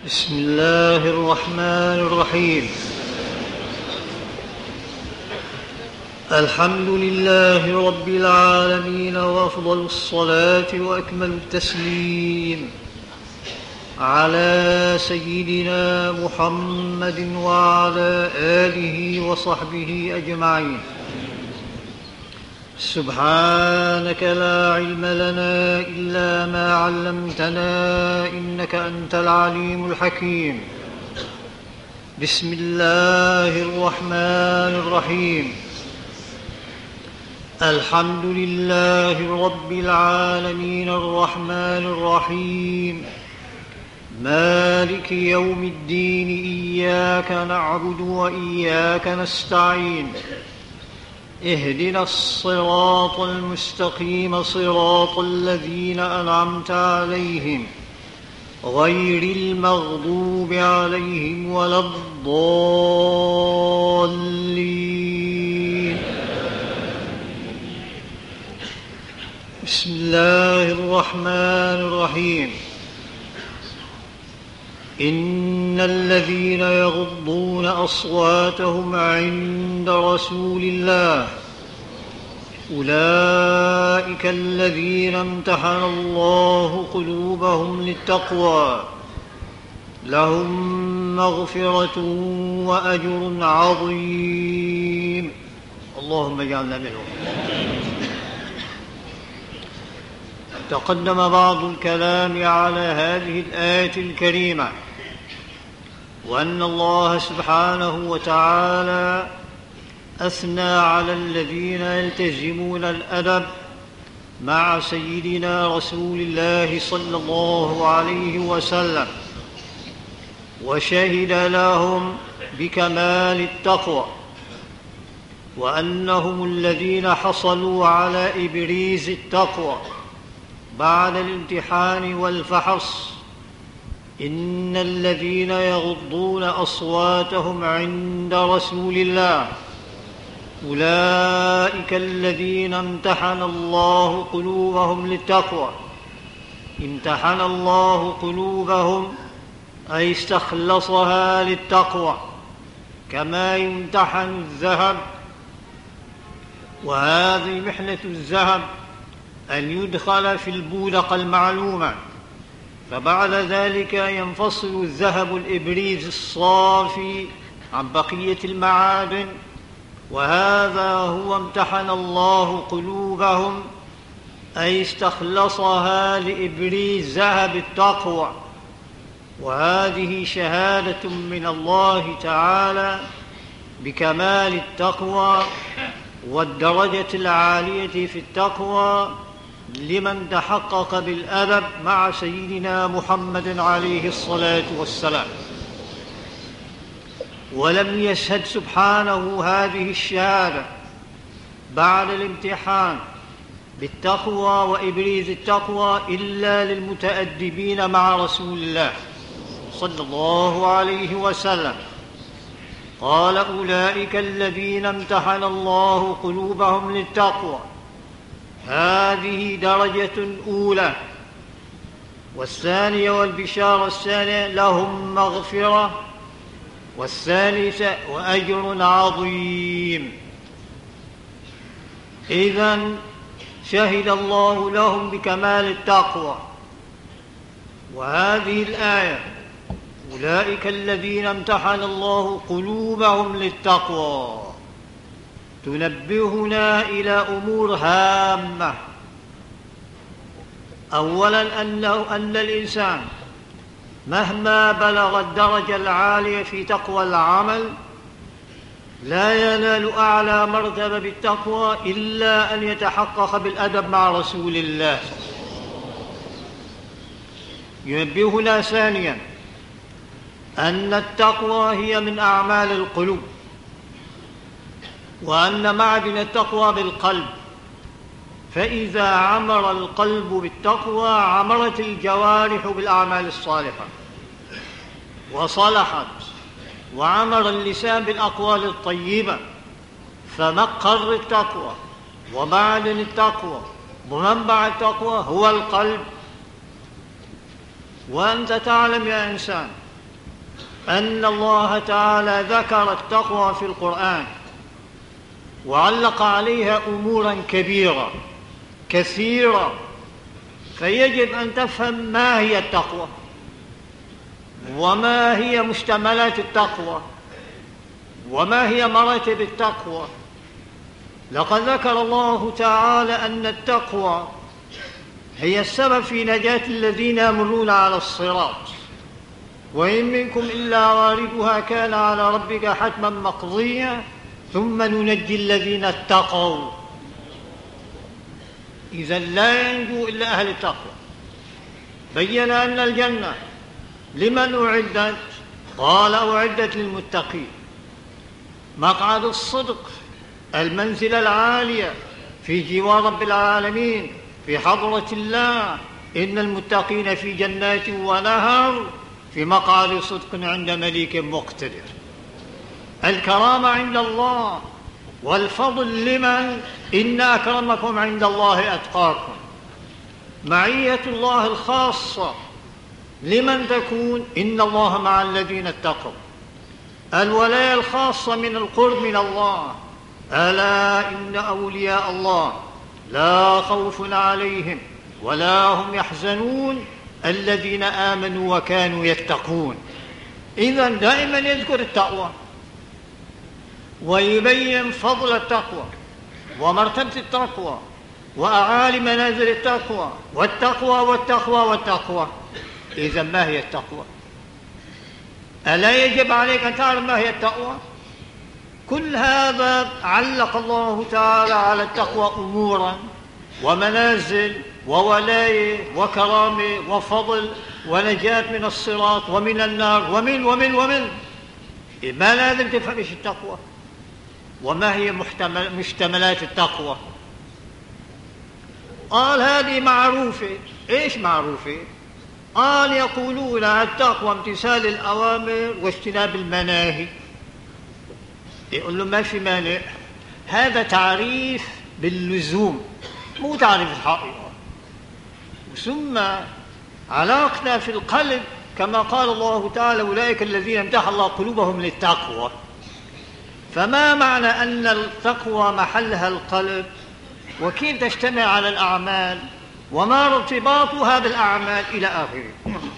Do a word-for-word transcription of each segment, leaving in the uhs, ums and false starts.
بسم الله الرحمن الرحيم. الحمد لله رب العالمين، وأفضل الصلاة وأكمل التسليم على سيدنا محمد وعلى آله وصحبه أجمعين. سبحانك لا علم لنا إلا ما علمتنا، إنك أنت العليم الحكيم. بسم الله الرحمن الرحيم. الحمد لله رب العالمين الرحمن الرحيم مالك يوم الدين، إياك نعبد وإياك نستعين. اهدنا الصراط المستقيم، صراط الذين أنعمت عليهم غير المغضوب عليهم ولا الضالين. بسم الله الرحمن الرحيم. إن الذين يغضون أصواتهم عند رسول الله أولئك الذين امتحن الله قلوبهم للتقوى، لهم مغفرة وأجر عظيم. اللهم اجعلنا منهم. تقدم بعض الكلام على هذه الآية الكريمة، وأن الله سبحانه وتعالى أثنى على الذين يلتزمون الأدب مع سيدنا رسول الله صلى الله عليه وسلم، وشهد لهم بكمال التقوى، وأنهم الذين حصلوا على إبريز التقوى بعد الامتحان والفحص. إن الذين يغضون أصواتهم عند رسول الله أولئك الذين امتحن الله قلوبهم للتقوى. امتحن الله قلوبهم أي استخلصها للتقوى، كما يمتحن الذهب. وهذه محنة الذهب أن يدخل في البولقة المعلومة، فبعد ذلك ينفصل الذهب الإبريز الصافي عن بقية المعادن، وهذا هو امتحن الله قلوبهم أي استخلصها لإبريز ذهب التقوى. وهذه شهادة من الله تعالى بكمال التقوى والدرجة العالية في التقوى لمن تحقق بالأدب مع سيدنا محمد عليه الصلاة والسلام. ولم يشهد سبحانه هذه الشهادة بعد الامتحان بالتقوى وإبريز التقوى إلا للمتأدبين مع رسول الله صلى الله عليه وسلم. قال أولئك الذين امتحن الله قلوبهم للتقوى. هذه درجة أولى. والثانية والبشارة الثانية لهم مغفرة، والثالثة وأجر عظيم. إذن شهد الله لهم بكمال التقوى. وهذه الآية أولئك الذين امتحن الله قلوبهم للتقوى تنبهنا إلى أمور هامة. أولاً أنه أن الإنسان مهما بلغ الدرجة العالية في تقوى العمل لا ينال أعلى مرتبة بالتقوى إلا أن يتحقق بالأدب مع رسول الله. ينبهنا ثانياً أن التقوى هي من أعمال القلوب، وأن معدن التقوى بالقلب، فإذا عمر القلب بالتقوى عمرت الجوارح بالأعمال الصالحة وصلحت، وعمر اللسان بالأقوال الطيبة. فمقر التقوى ومعدن التقوى ومنبع التقوى هو القلب. وأنت تعلم يا إنسان أن الله تعالى ذكر التقوى في القرآن وعلق عليها أمورا كبيرة كثيرة، فيجب أن تفهم ما هي التقوى وما هي مشتملات التقوى وما هي مراتب التقوى. لقد ذكر الله تعالى أن التقوى هي السبب في نجاة الذين يمرون على الصراط، وإن منكم إلا واردها كان على ربك حتما مقضيا ثم ننجي الذين اتقوا. إذن لا ينجو إلا أهل التقوى. بين أن الجنة لمن أعدت؟ قال أعدت للمتقين. مقعد الصدق، المنزلة العالية في جوار رب العالمين في حضرة الله، إن المتقين في جنات ونهر في مقعد صدق عند مليك مقتدر. الكرامة عند الله والفضل لمن؟ إن أكرمكم عند الله أتقاكم. معية الله الخاصة لمن تكون؟ إن الله مع الذين اتقوا. الولاية الخاصة من القرب من الله، ألا إن أولياء الله لا خوف عليهم ولا هم يحزنون الذين آمنوا وكانوا يتقون. إذن دائما يذكر التقوى ويبين فضل التقوى ومرتبة التقوى وأعالي منازل التقوى والتقوى والتقوى والتقوى. إذن ما هي التقوى؟ ألا يجب عليك أن تعلم ما هي التقوى؟ كل هذا علق الله تعالى على التقوى أمورا ومنازل وولاية وكرامة وفضل ونجاة من الصراط ومن النار ومن ومن ومن. ما لازم تفهم إيش التقوى وما هي محتمل مشتملات التقوى. قال هذه معروفة. إيش معروفة؟ قال يقولون التقوى امتثال الأوامر واجتناب المناهي. يقول له ما في مانع، هذا تعريف باللزوم مو تعريف الحقيقة. ثم علاقنا في القلب كما قال الله تعالى أولئك الذين امتحن الله قلوبهم للتقوى. فما معنى أن التقوى محلها القلب وكيف تجتمع على الأعمال وما ارتباطها بالأعمال إلى آخره.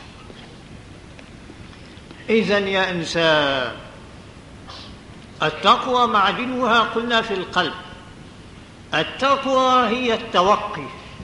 إذن يا إنسان التقوى معدنها قلنا في القلب. التقوى هي التوقي.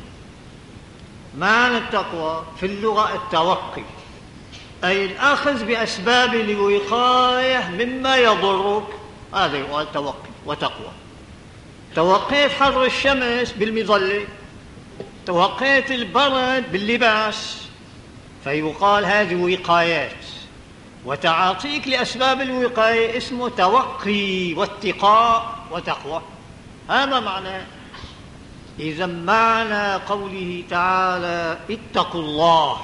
معنى التقوى في اللغة التوقي، أي الأخذ بأسباب الوقاية مما يضرك. هذا يقال توقي وتقوى. توقيت حر الشمس بالمظلة، توقيت البرد باللباس، فيقال هذه وقايات. وتعاطيك لأسباب الوقاية اسمه توقي واتقاء وتقوى. هذا معنى. إذا معنى قوله تعالى اتقوا الله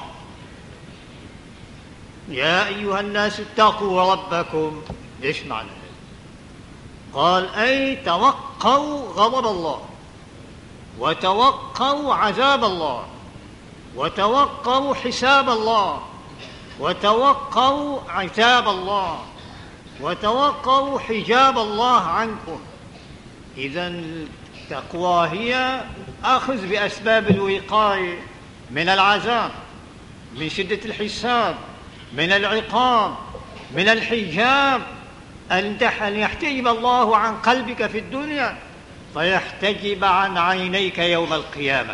يا أيها الناس اتقوا ربكم، إيش معنى؟ قال أي توقوا غضب الله وتوقوا عذاب الله وتوقوا حساب الله وتوقوا عتاب الله وتوقوا حجاب الله عنكم. إذن التقوى هي أخذ بأسباب الوقاية من العذاب، من شدة الحساب، من العقاب، من الحجاب. أن يحتجب الله عن قلبك في الدنيا فيحتجب عن عينيك يوم القيامة.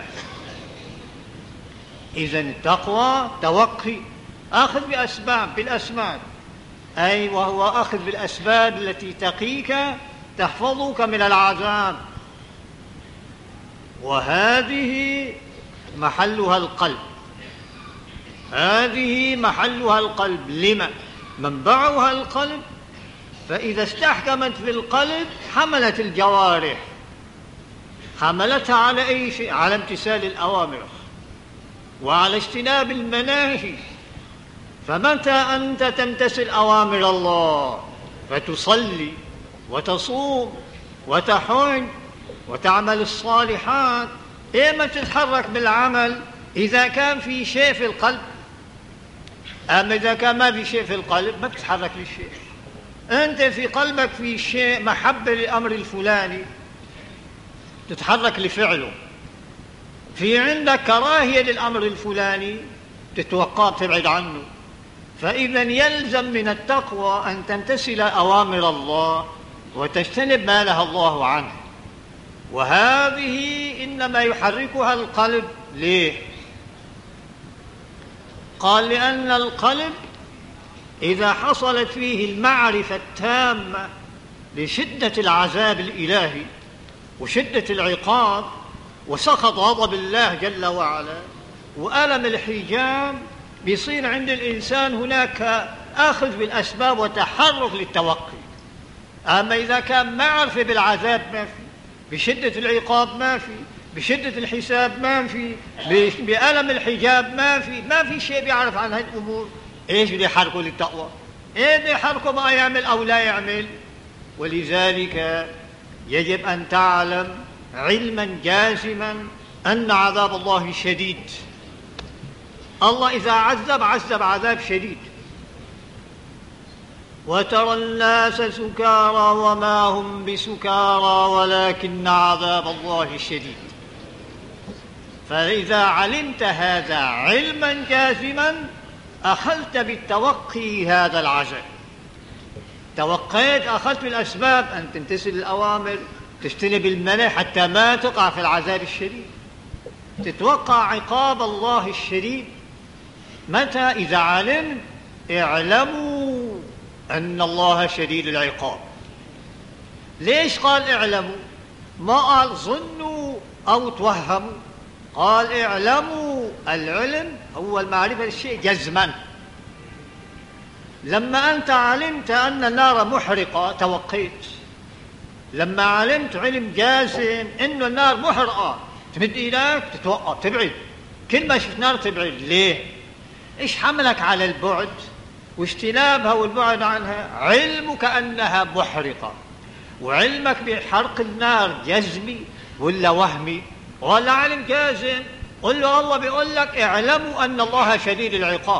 إذن التقوى توقي، أخذ بأسباب بالأسباب، أي وهو أخذ بالأسباب التي تقيك تحفظك من العذاب. وهذه محلها القلب. هذه محلها القلب. لما؟ منبعها القلب. فإذا استحكمت في القلب حملت الجوارح، حملتها على أي شيء؟ على امتثال الأوامر وعلى اجتناب المناهي. فمتى أنت تمتثل أوامر الله فتصلي وتصوم وتحج وتعمل الصالحات، إيما تتحرك بالعمل؟ إذا كان في شيء في القلب. أما إذا كان ما في شيء في القلب ما بتتحرك للشيء. أنت في قلبك في شيء محبة للأمر الفلاني تتحرك لفعله، في عندك كراهية للأمر الفلاني تتوقع تبعد عنه. فإذا يلزم من التقوى أن تمتثل أوامر الله وتجتنب ما نهى الله عنه، وهذه إنما يحركها القلب. ليه؟ قال لأن القلب إذا حصلت فيه المعرفة التامة لشدة العذاب الإلهي وشدة العقاب وسخط غضب الله جل وعلا وألم الحجاب، بيصير عند الإنسان هناك أخذ بالأسباب وتحرك للتوقي. أما إذا كان معرفة بالعذاب ما في، بشدة العقاب ما في، بشدة الحساب ما في، بألم الحجاب ما في، ما في شيء بيعرف عن هذه الأمور، إيش بده يحركه للتقوى؟ إيه بده يحركه ما يعمل أو لا يعمل؟ ولذلك يجب أن تعلم علما جازما أن عذاب الله شديد. الله إذا عذب عذب عذاب شديد. وترى الناس سكارى وما هم بسكارى ولكن عذاب الله شديد. فإذا علمت هذا علما جازما أخذت بالتوقي هذا العذاب، توقيت، أخذت بالأسباب أن تمتثل الأوامر، تجتنب المنع حتى ما تقع في العذاب الشديد، تتوقع عقاب الله الشديد. متى؟ إذا علمت اعلموا أن الله شديد العقاب. ليش قال اعلموا؟ ما قال ظنوا أو توهموا، قال اعلموا. العلم هو المعرفة الشيء جزما. لما أنت علمت أن النار محرقة توقيت، لما علمت علم جازم أن النار محرقة تمد إيدك تتوقف تبعد، كل ما شفت نار تبعد. ليه؟ إيش حملك على البعد واجتنابها والبعد عنها؟ علمك أنها محرقة، وعلمك بحرق النار جزمي ولا وهمي ولا علم جازم؟ قل له الله بيقول لك اعلموا أن الله شديد العقاب.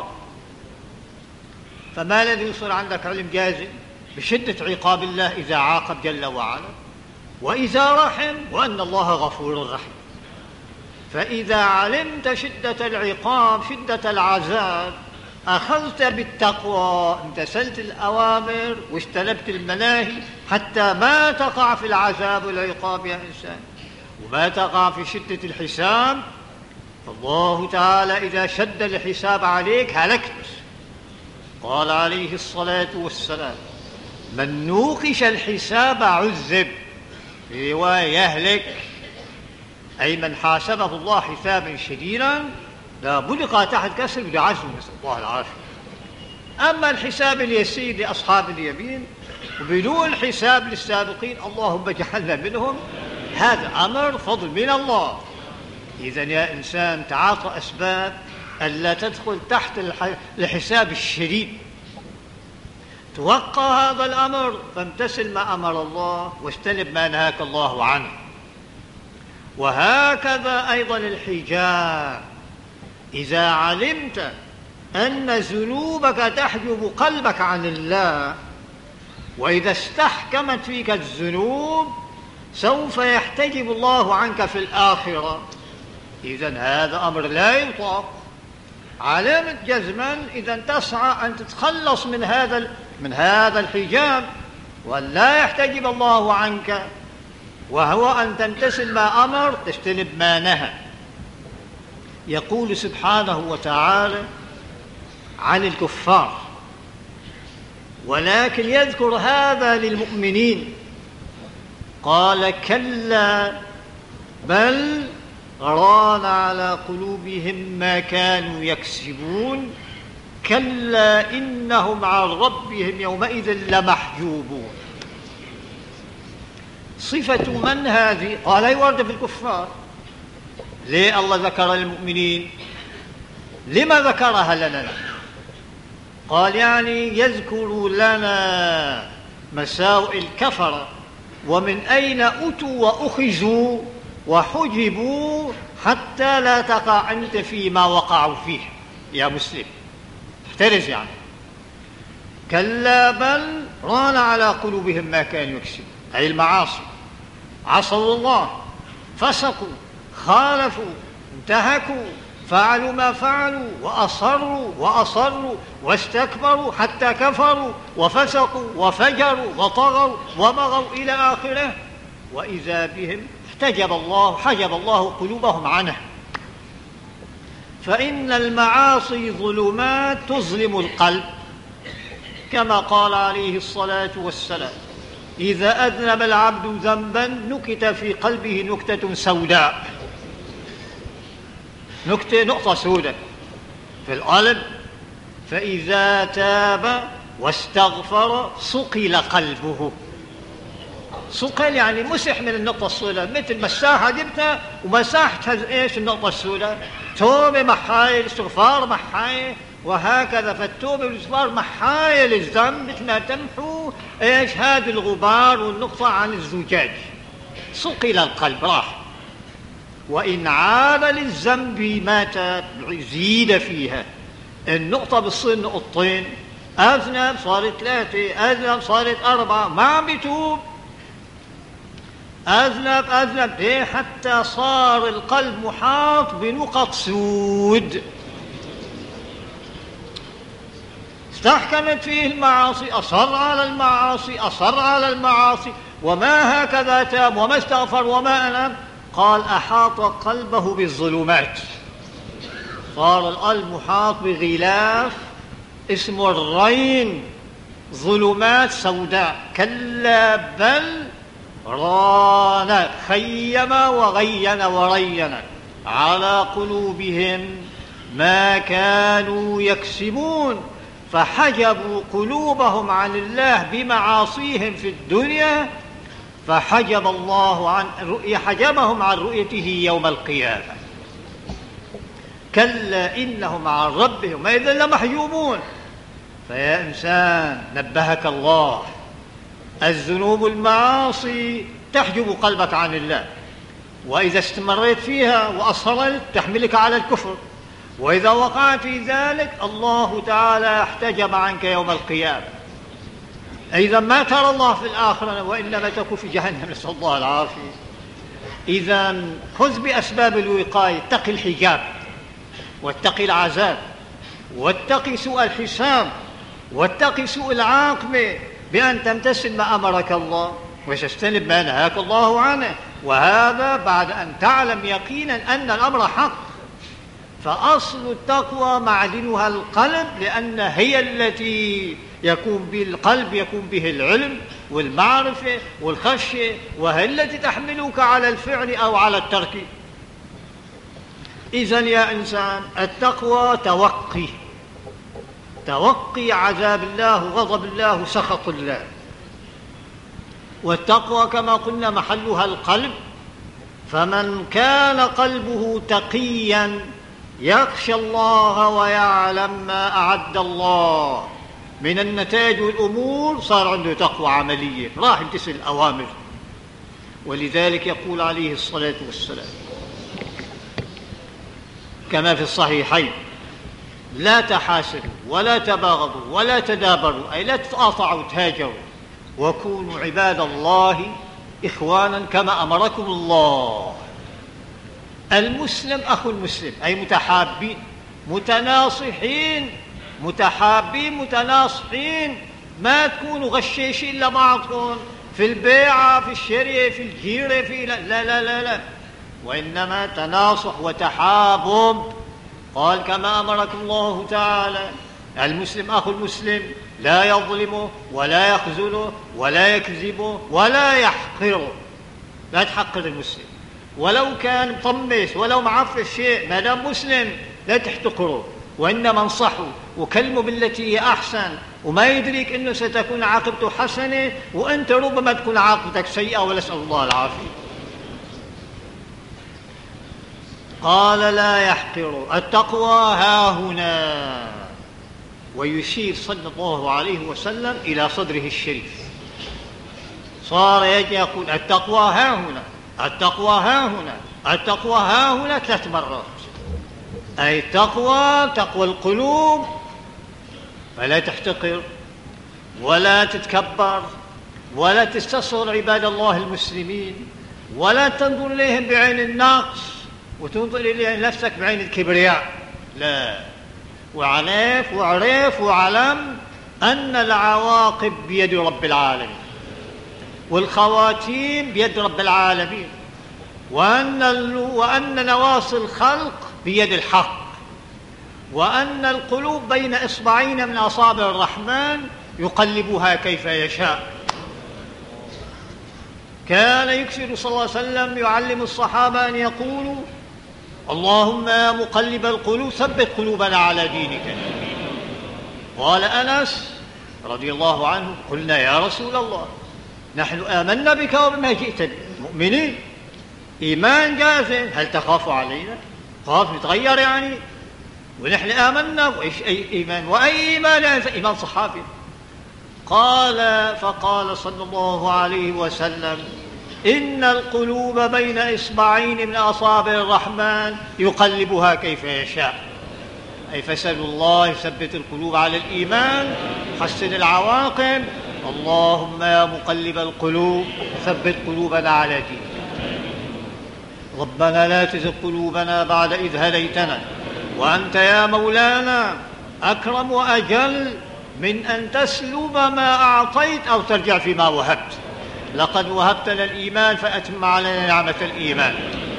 فما الذي يصير عندك علم جازم بشدة عقاب الله إذا عاقب جل وعلا، وإذا رحم، وأن الله غفور رحيم. فإذا علمت شدة العقاب شدة العذاب أخذت بالتقوى، امتثلت الأوامر واجتنبت المناهي حتى ما تقع في العذاب والعقاب يا إنسان، وما تقع في شدة الحساب. الله تعالى إذا شد الحساب عليك هلكت. قال عليه الصلاة والسلام: من نوقش الحساب عذب. في رواية يهلك، أي من حاسبه الله حسابا شديدا لا بلغ تحت كسر بعزم، نسأل الله العافية. أما الحساب اليسير لأصحاب اليمين وبدون حساب للسابقين، اللهم اجعلنا منهم، هذا أمر فضل من الله. إذن يا إنسان تعاطى أسباب ألا تدخل تحت الحساب الشديد. توقع هذا الأمر فامتثل ما أمر الله واجتنب ما نهاك الله عنه. وهكذا أيضا الحجاب، إذا علمت أن ذنوبك تحجب قلبك عن الله، وإذا استحكمت فيك الذنوب سوف يحتجب الله عنك في الآخرة. إذن هذا أمر لا يطاق. علمت جزما إذن تسعى أن تتخلص من هذا من هذا الحجاب وأن لا يحتجب الله عنك، وهو أن تمتثل ما أمر تجتنب ما نهى. يقول سبحانه وتعالى عن الكفار، ولكن يذكر هذا للمؤمنين، قال: كلا بل ران على قلوبهم ما كانوا يكسبون كلا إنهم عن ربهم يومئذ لمحجوبون. صفة من هذه؟ قال لا يورد في الكفار. ليه الله ذكر المؤمنين؟ لما ذكرها لنا؟ قال يعني يذكر لنا مساوئ الكفرة ومن أين أتوا وأخذوا وحجبوا حتى لا تقع أنت فيما وقعوا فيه يا مسلم، احترز يعني. كلا بل ران على قلوبهم ما كانوا يكسبون، أي المعاصي، عصوا الله، فسقوا، خالفوا، انتهكوا، فعلوا ما فعلوا، وأصروا وأصروا واستكبروا حتى كفروا وفسقوا وفجروا وطغوا وبغوا إلى آخره، وإذا بهم احتجب الله حجب الله قلوبهم عنه. فإن المعاصي ظلمات تظلم القلب، كما قال عليه الصلاة والسلام: إذا أذنب العبد ذنبا نكت في قلبه نكتة سوداء، نكتة نقطة سوداء في القلب، فإذا تاب واستغفر صقل قلبه. صقل يعني مسح من النقطة السوداء، مثل مساحة جبتها ومسحت ايش النقطة السوداء. توبة محاية، الاستغفار محاية، وهكذا. فالتوبة والاستغفار محاية للذنب مثل ما تمحو ايش هذا الغبار والنقطة عن الزجاج. صقل القلب راح. وإن عاد للذنب مات زيد فيها. النقطة بتصير نقطتين، أذنب صارت ثلاثة، أذنب صارت أربعة، ما عم بيتوب. أذنب أذنب ليه؟ حتى صار القلب محاط بنقط سود استحكمت فيه المعاصي، أصر على المعاصي أصر على المعاصي، وما هكذا تاب وما استغفر وما أناب. قال: أحاط قلبه بالظلمات. صار القلب محاط بغلاف اسمه الرين، ظلمات سوداء. كلا بل ران، خيم وغين ورين على قلوبهم ما كانوا يكسبون، فحجبوا قلوبهم عن الله بمعاصيهم في الدنيا، فحجب الله عن رؤية حجبهم عن رؤيته يوم القيامة. كلا إنهم عن ربهم إذا لمحجوبون. فيا إنسان نبهك الله، الذنوب المعاصي تحجب قلبك عن الله، وإذا استمريت فيها وأصررت تحملك على الكفر، وإذا وقعت في ذلك الله تعالى احتجب عنك يوم القيامة. إذا ما ترى الله في الآخرة، وإنما تكون في جهنم، نسأل الله العافية. إذا خذ بأسباب الوقاية، اتق الحجاب، واتق العذاب، واتق سوء الحساب، واتق سوء العاقبة بأن تمتثل ما أمرك الله وتجتنب ما نهاك الله عنه، وهذا بعد أن تعلم يقينا أن الأمر حق. فأصل التقوى معدنها القلب، لأن هي التي يكون بالقلب يكون به العلم والمعرفة والخشية، وهي التي تحملك على الفعل أو على الترك. إذن يا إنسان التقوى توقي، توقي عذاب الله، غضب الله، سخط الله. والتقوى كما قلنا محلها القلب، فمن كان قلبه تقيا يخشى الله ويعلم ما أعد الله من النتائج والأمور، صار عنده تقوى عملية، راح يمتثل الأوامر. ولذلك يقول عليه الصلاة والسلام كما في الصحيحين: لا تحاسدوا ولا تباغضوا ولا تدابروا، أي لا تتقاطعوا وتهاجروا، وكونوا عباد الله إخوانا كما أمركم الله. المسلم أخو المسلم، أي متحابين متناصحين، متحابين متناصحين، ما تكونوا غشاشين لبعضكم في البيعة في الشراء في الجيرة في لا لا لا لا, لا. وإنما تناصح وتحابب. قال: كما أمركم الله تعالى. المسلم أخو المسلم لا يظلمه ولا يخذله ولا يكذبه ولا يحقره. لا تحقر المسلم ولو كان مطمس ولو معفف شيء، ما دام مسلم لا تحتقره، وإنما انصحه وكلمه بالتي هي أحسن، وما يدريك أنه ستكون عاقبته حسنة وأنت ربما تكون عاقبتك سيئة، ونسأل الله العافية. قال: لا يحقر. التقوى ها هنا، ويشير صلى الله عليه وسلم إلى صدره الشريف. صار يجي يقول: التقوى ها هنا، التقوى ها هنا، التقوى ها هنا ثلاث مرات. أي التقوى تقوى القلوب فلا تحتقر ولا تتكبر ولا تستصغر عباد الله المسلمين، ولا تنظر إليهم بعين النقص وتنظر إلى نفسك بعين الكبرياء، لا. وعرف وعرف وعلم أن العواقب بيد رب العالمين والخواتيم بيد رب العالمين، وأن, وأن نواصي الخلق بيد الحق، وأن القلوب بين إصبعين من أصابع الرحمن يقلبها كيف يشاء. كان يكثر صلى الله عليه وسلم يعلم الصحابة أن يقولوا: اللهم يا مقلب القلوب ثبت قلوبنا على دينك. قال أنس رضي الله عنه: قلنا يا رسول الله نحن آمنا بك وبما جئت به، مؤمنين إيمان جازم، هل تخاف علينا؟ خاف نتغير يعني؟ ونحن آمنا، وإيش أي إيمان؟ وأي إيمان؟ إيمان صحابي. قال فقال صلى الله عليه وسلم: إن القلوب بين إصبعين من أصابع الرحمن يقلبها كيف يشاء. أي فسألوا الله يثبت القلوب على الإيمان، حسن العواقب. اللهم يا مقلب القلوب ثبت قلوبنا على دينك. ربنا لا تزغ قلوبنا بعد إذ هديتنا وأنت يا مولانا أكرم وأجل من أن تسلب ما أعطيت أو ترجع فيما وهبت. لقد وهبتنا الإيمان فأتم علينا نعمة الإيمان.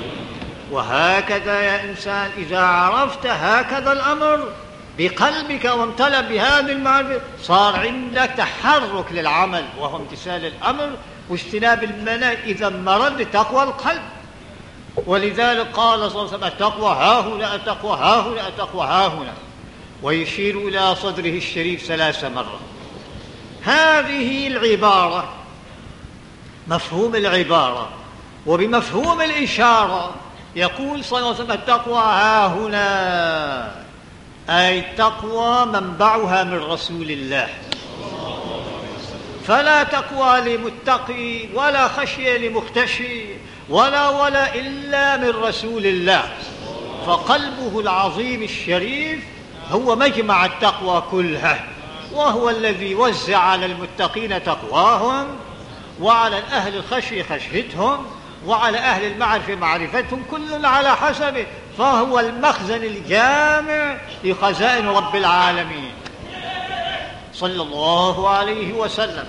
وهكذا يا إنسان إذا عرفت هكذا الأمر بقلبك وامتلأ بهذه المعرفة صار عندك تحرك للعمل، وهو امتثال الأمر واجتناب المنهي. إذا مرد تقوى القلب. ولذلك قال صلى الله عليه وسلم: التقوى ها هنا، التقوى ها هنا، التقوى ها هنا، ويشير إلى صدره الشريف ثلاث مرات. هذه العبارة مفهوم العبارة، وبمفهوم الإشارة يقول صلى الله عليه وسلم: التقوى ها هنا، أي التقوى منبعها من رسول الله. فلا تقوى لمتقي ولا خشية لمختشي ولا ولا إلا من رسول الله. فقلبه العظيم الشريف هو مجمع التقوى كلها، وهو الذي وزع على المتقين تقواهم، وعلى أهل الخشية خشيتهم، وعلى أهل المعرفة معرفتهم، كل على حسبه. فهو المخزن الجامع لخزائن رب العالمين صلى الله عليه وسلم.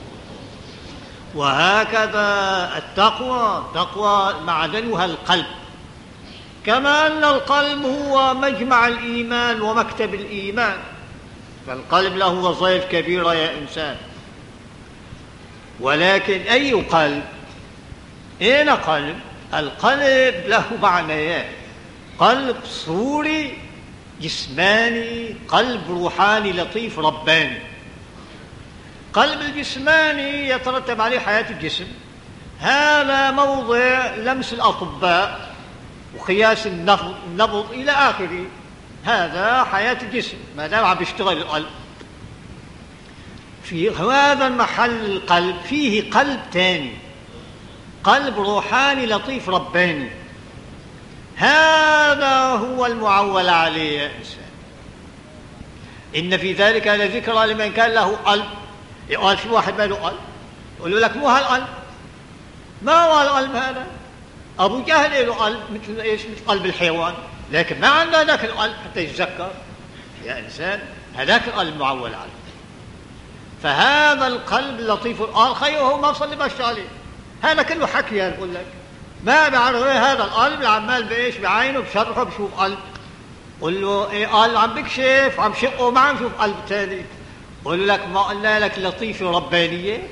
وهكذا التقوى تقوى معدنها القلب، كما أن القلب هو مجمع الإيمان ومكتب الإيمان، فالقلب له وظائف كبيرة يا إنسان. ولكن أي قلب؟ أين قلب؟ القلب له معنيان: قلب صوري جسماني، قلب روحاني لطيف رباني. قلب الجسماني يترتب عليه حياة الجسم، هذا موضع لمس الأطباء وقياس النبض, النبض إلى آخره، هذا حياة الجسم ما دام عم بيشتغل القلب. في هذا المحل القلب فيه قلب تاني، قلب روحاني لطيف رباني، هذا هو المعول عليه يا إنسان. إن في ذلك لذكرى لمن كان له قلب. يقول في واحد ما له قلب، يقول له لك مو هالقلب، ما هو القلب هذا؟ أبو جهل له قلب مثل إيش؟ مثل قلب الحيوان، لكن ما عنده هذاك القلب حتى يتذكر يا إنسان، هذاك القلب معول عليه. فهذا القلب اللطيف قال خيره هو ما صلي بش عليه، هذا كله حكي. يقول لك ما بيعرف هذا القلب اللي عمال بايش بعينه بشرحه بشوف قلب. قل له ايه؟ قال عم بكشف عم شقه ما عم شوف قلب ثاني. قل لك ما قلنا لك لطيفه ربانيه؟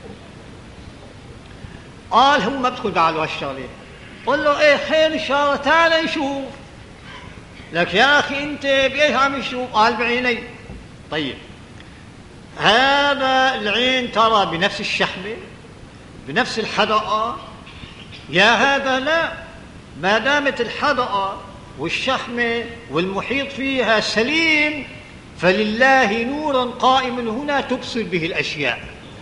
قال هو ما بدخل بعد هالشغله. قل له ايه خير ان شاء الله تعال نشوف. لك يا اخي انت بايش عم تشوف؟ قال بعيني. طيب هذا العين ترى بنفس الشحمه بنفس الحدقه؟ يا هذا لا، ما دامت الحدقه والشحمه والمحيط فيها سليم فلله نورا قائم هنا تبصر به الاشياء.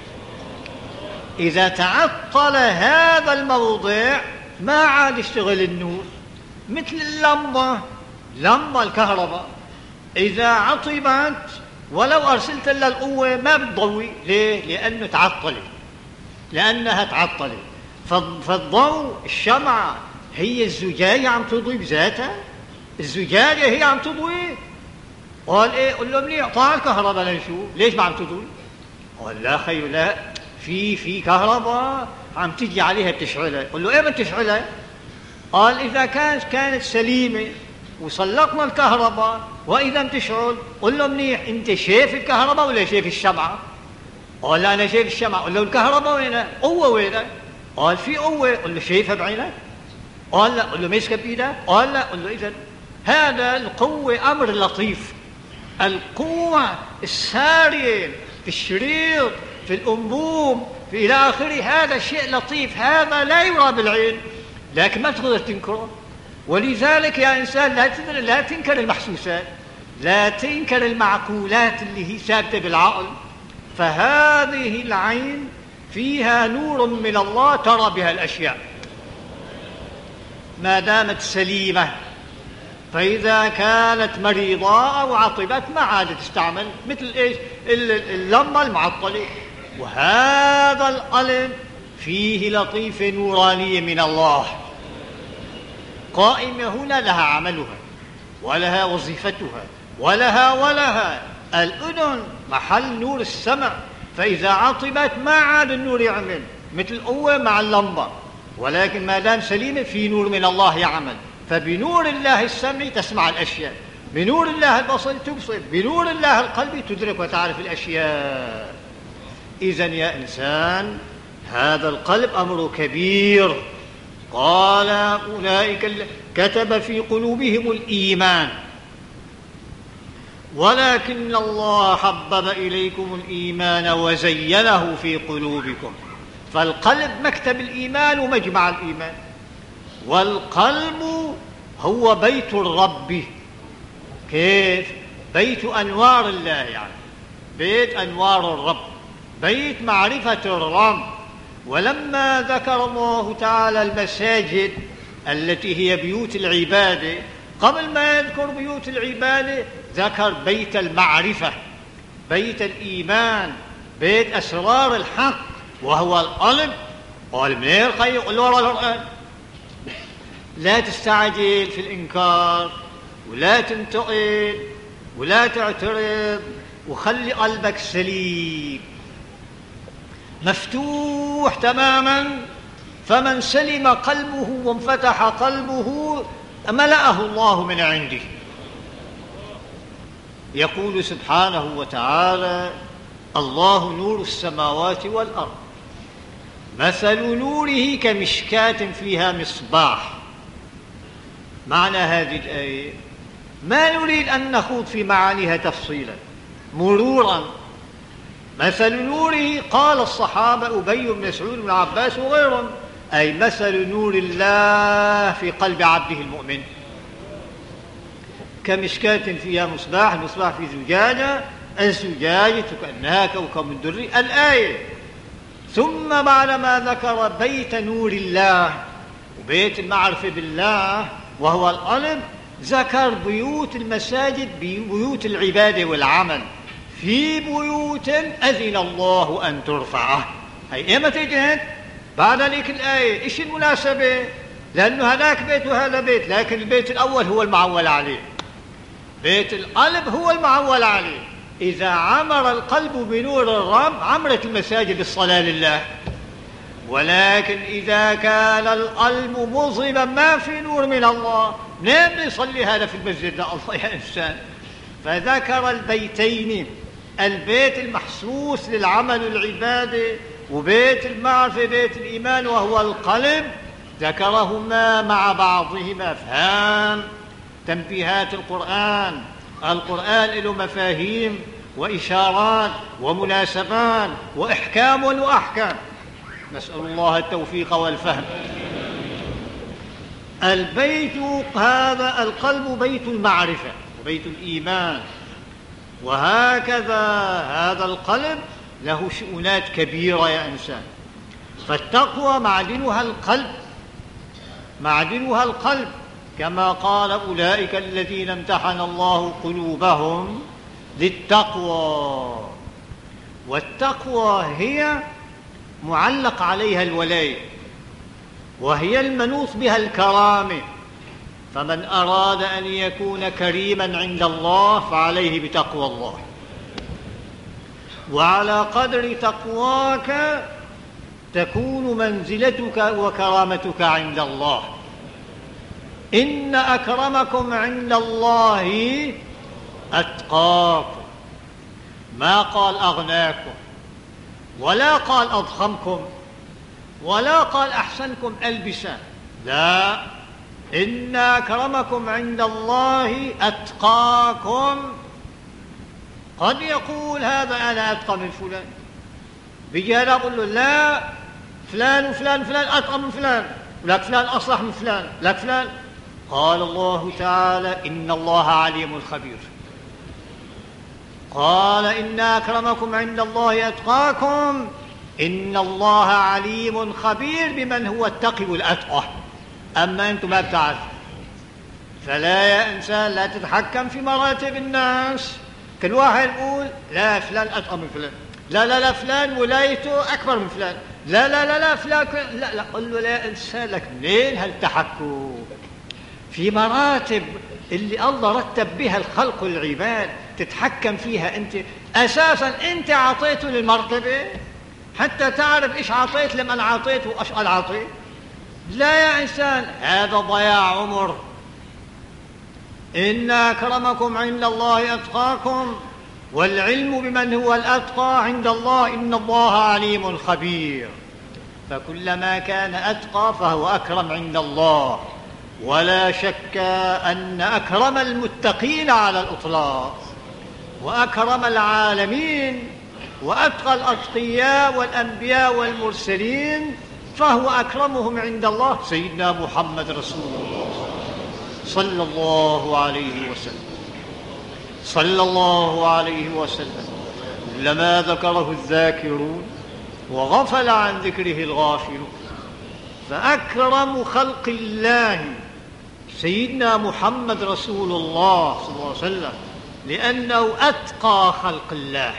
اذا تعطل هذا الموضع ما عاد يشتغل النور، مثل اللمبه، لمبه الكهرباء اذا عطبت ولو أرسلت لها القوة ما بتضوي. ليه؟ لأنه تعطلت، لأنها تعطلت. فالضوء الشمعة هي الزجاجة عم تضوي بذاتها، الزجاجة هي عم تضوي. قال إيه؟ قل له منيح، طلع الكهرباء لنشوف ليش ما عم تضوي. قال لا خيو، لا، في في كهرباء عم تجي عليها بتشعلها. قل له إيه بتشعلها؟ قال إذا كانت كانت سليمة وسلطنا الكهرباء وإذا بتشعل. قل له منيح، أنت شايف الكهرباء ولا شايف الشمعة؟ قال لا أنا شايف الشمعة. قل له الكهرباء وينها؟ قوة وينها؟ قال في قوة. قل له شايفها بعينك؟ قال لا. قل له ماسكها بإيدك؟ قال لا. قل له إذن هذا القوة أمر لطيف. القوة السارية في الشريط، في الأنبوب، في إلى آخره، هذا شيء لطيف، هذا لا يرى بالعين لكن ما تقدر تنكره. ولذلك يا إنسان لا لا تنكر المحسوسات، لا تنكر المعقولات اللي هي ثابتة بالعقل. فهذه العين فيها نور من الله ترى بها الأشياء ما دامت سليمة. فإذا كانت مريضة أو عطبت ما عادت تستعمل، مثل إيش؟ اللمبة المعطلة. وهذا القلب فيه لطيفة نورانية من الله قائمة هنا، لها عملها ولها وظيفتها ولها ولها. الأذن محل نور السمع، فإذا عطبت ما عاد النور يعمل، مثل القوة مع اللمبة. ولكن ما دام سليمة في نور من الله يعمل. فبنور الله السمع تسمع الأشياء، بنور الله البصر تبصر، بنور الله القلب تدرك وتعرف الأشياء. إذن يا إنسان هذا القلب أمر كبير. قال أولئك كتب في قلوبهم الإيمان ولكن الله حبب إليكم الإيمان وزينه في قلوبكم. فالقلب مكتب الإيمان ومجمع الإيمان، والقلب هو بيت الرب. كيف؟ بيت أنوار الله، يعني بيت أنوار الرب، بيت معرفة الرب. ولما ذكر الله تعالى المساجد التي هي بيوت العبادة، قبل ما يذكر بيوت العبادة ذكر بيت المعرفة، بيت الإيمان، بيت أسرار الحق وهو القلب. قال منين الخير؟ قل له القرآن. لا تستعجل في الإنكار ولا تنتقل ولا تعترض، وخلي قلبك سليم مفتوح تماما. فمن سلم قلبه وانفتح قلبه ملأه الله من عنده. يقول سبحانه وتعالى: الله نور السماوات والأرض مثل نوره كمشكاة فيها مصباح. معنى هذه الآية ما نريد أن نخوض في معانيها تفصيلا، مرورا. مثل نوره قال الصحابة أبي بن مسعود بن عباس وغيرهم، أي مثل نور الله في قلب عبده المؤمن كمشكاة فيها مصباح. المصباح في زجاجة، الزجاجة كأنها كوكب دري. الآية. ثم بعدما ذكر بيت نور الله وبيت المعرفة بالله وهو القلب، ذكر بيوت المساجد، بيوت العبادة والعمل، في بيوت أذن الله أن ترفع. هي إمتى جهد؟ بعد ذلك الآية. إيش المناسبة؟ لأنه هذاك بيت وهذا بيت، لكن البيت الأول هو المعول عليه، بيت القلب هو المعول عليه. إذا عمر القلب بنور الرب عمرت المساجد الصلاة لله. ولكن إذا كان القلب مظلما ما في نور من الله، منين يصلي هذا في المسجد؟ لا الله يا إنسان. فذكر البيتين، البيت المحسوس للعمل والعبادة، وبيت المعرفة بيت الإيمان وهو القلب، ذكرهما مع بعضهما. فهم تنبيهات القرآن. القرآن له مفاهيم وإشارات ومناسبات وإحكام وأحكام. نسأل الله التوفيق والفهم. البيت هذا القلب بيت المعرفة وبيت الإيمان، وهكذا هذا القلب له شؤونات كبيرة يا إنسان. فالتقوى معدنها القلب، معدنها القلب، كما قال: أولئك الذين امتحن الله قلوبهم للتقوى، والتقوى هي معلق عليها الولاية، وهي المنوط بها الكرامة. فمن أراد أن يكون كريما عند الله فعليه بتقوى الله، وعلى قدر تقواك تكون منزلتك وكرامتك عند الله. إن أكرمكم عند الله أتقاكم، ما قال أغناكم، ولا قال أضخمكم، ولا قال أحسنكم ألبسا، لا، إن أكرمكم عند الله أتقاكم. قد يقول هذا أنا أتقى من فلان، بيجي هذا أقول له لا، فلان وفلان فلان أتقى من فلان، لك فلان أصلح من فلان، لك فلان. قال الله تعالى إن الله عليم خبير، قال إن أكرمكم عند الله أتقاكم، إن الله عليم خبير بمن هو التقي والأتقى. أما أنتم ما بتعرفوا، فلا يا إنسان لا تتحكم في مراتب الناس. كل واحد يقول لا فلان أتقى من فلان، لا لا لا فلان ولايته أكبر من فلان، لا لا لا لا فلان لا لا. قل له لا إنسان، لك منين هالتحكم في مراتب اللي الله رتب بها الخلق والعباد تتحكم فيها أنت؟ أساسا أنت عطيته للمرتبة حتى تعرف إيش عطيت لمن عطيت وإيش قال عطيت. لا يا إنسان، هذا ضياع عمر. إن أكرمكم عند الله أتقاكم، والعلم بمن هو الأتقى عند الله إن الله عليم خبير. فكلما كان أتقى فهو أكرم عند الله، ولا شك أن أكرم المتقين على الإطلاق وأكرم العالمين وأتقى الأتقياء والأنبياء والمرسلين فهو أكرمهم عند الله سيدنا محمد رسول الله صلى الله عليه وسلم صلى الله عليه وسلم. لما ذكره الذاكرون وغفل عن ذكره الغافلون. فأكرم خلق الله سيدنا محمد رسول الله صلى الله عليه وسلم لأنه أتقى خلق الله،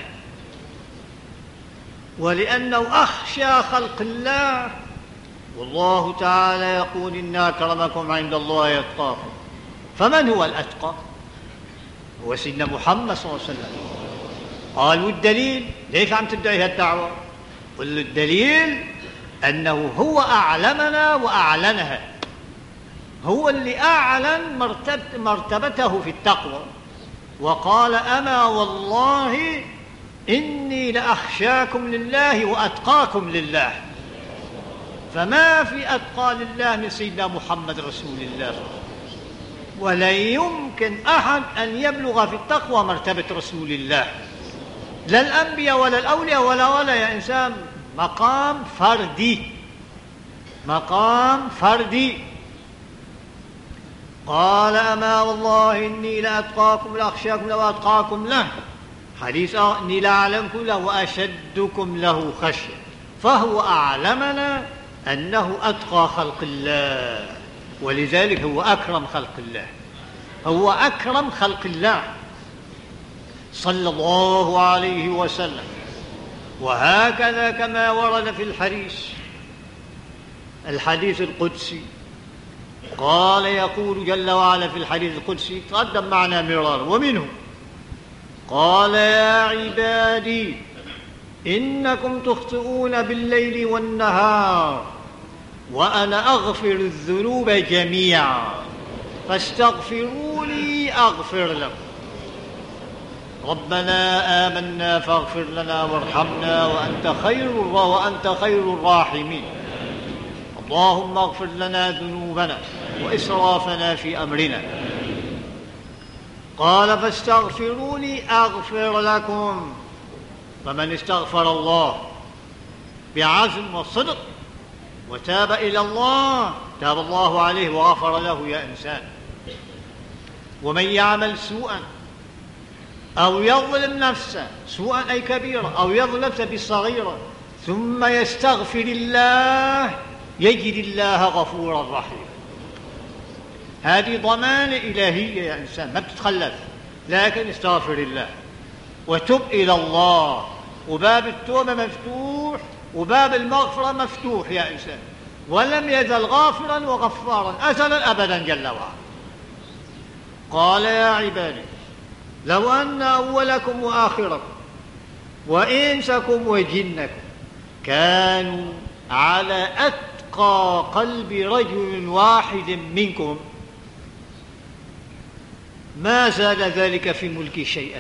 ولأنه أخشى خلق الله. والله تعالى يقول إن أكرمكم عند الله أتقاكم. فمن هو الأتقى؟ هو سيدنا محمد صلى الله عليه وسلم. قالوا الدليل، ليش عم تدعي هالدعوة؟ قل الدليل أنه هو أعلمنا وأعلنها، هو اللي أعلن مرتبت مرتبته في التقوى، وقال أما والله إني لأخشاكم لله وأتقاكم لله. فما في أتقى لله من سيدنا محمد رسول الله، ولن يمكن أحد أن يبلغ في التقوى مرتبة رسول الله، لا الأنبياء ولا الأولياء ولا ولا يا إنسان، مقام فردي، مقام فردي. قال أما والله إني لأتقاكم لأخشاكم لأتقاكم له، حديث إني لأعلمكم له وأشدكم له خشية. فهو أعلمنا أنه أتقى خلق الله، ولذلك هو أكرم خلق الله، هو أكرم خلق الله صلى الله عليه وسلم. وهكذا كما ورد في الحديث الحديث القدسي، قال يقول جل وعلا في الحديث القدسي تقدم معنا مرارا ومنه، قال يا عبادي إنكم تخطئون بالليل والنهار وأنا أغفر الذنوب جميعا فاستغفروني أغفر لكم. ربنا آمنا فاغفر لنا وارحمنا وأنت خير وأنت خير الراحمين. اللهم اغفر لنا ذنوبنا وإسرافنا في أمرنا. قال فاستغفروني أغفر لكم. فمن استغفر الله بعزم وصدق وتاب إلى الله تاب الله عليه وغفر له يا إنسان. ومن يعمل سوءا أو يظلم نفسه، سوءا أي كبيرا، أو يظلم نفسه بالصغيرة ثم يستغفر الله يجد الله غفورا رحيما. هذه ضمانة إلهية يا إنسان، ما بتتخلف، لكن استغفر الله. وتب إلى الله، وباب التوبة مفتوح وباب المغفرة مفتوح يا إنسان، ولم يزل غافرا وغفارا أزلا أبدا جل وعلا. قال يا عبادي لو أن أولكم وآخركم وإنسكم وجنكم كانوا على أتقى قلب رجل واحد منكم ما زاد ذلك في ملكي شيئا.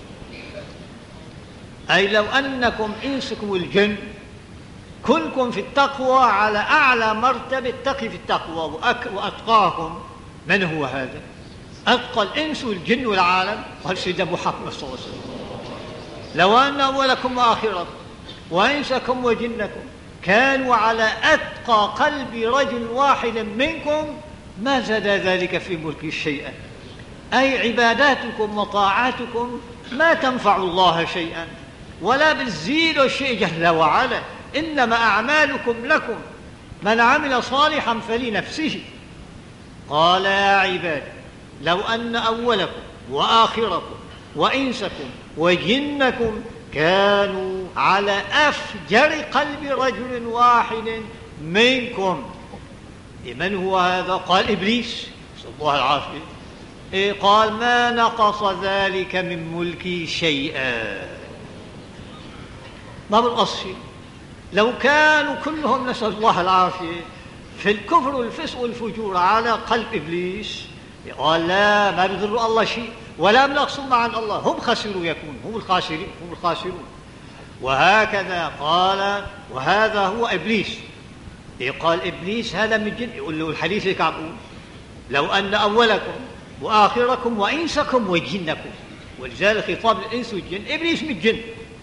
أي لو أنكم إنسكم الجن كلكم في التقوى على أعلى مرتبة تقي في التقوى، وأتقاكم من هو هذا؟ أتقى الإنس والجن والعالم قال سيدنا محمد صلى الله عليه وسلم. لو أن أولكم وآخركم وإنسكم وجنكم كانوا على أتقى قلب رجل واحد منكم ما زاد ذلك في ملكي شيئا. أي عباداتكم وطاعاتكم ما تنفع الله شيئا ولا بالزيد شيء جل وعلا، إنما أعمالكم لكم، من عمل صالحا فلنفسه. قال يا عبادي لو أن أولكم وآخركم وإنسكم وجنكم كانوا على أفجر قلب رجل واحد منكم. من هو هذا؟ قال إبليس نسأل الله العافية. إيه؟ قال ما نقص ذلك من ملكي شيئا. ما بالأصل لو كانوا كلهم نسأل الله العافية في الكفر والفسق والفجور على قلب إبليس قال لا ما بيضر الله شيء ولا بنقصوا عن الله، هم خسروا يكون هم الخاسرين هم الخاسرون. وهكذا قال وهذا هو إبليس. قال إبليس هذا من الجن. يقول له الحديث اللي عم بقول لو أن أولكم وآخركم وإنسكم وجنكم، ولذلك خطاب الإنس والجن. إبليس من الجن،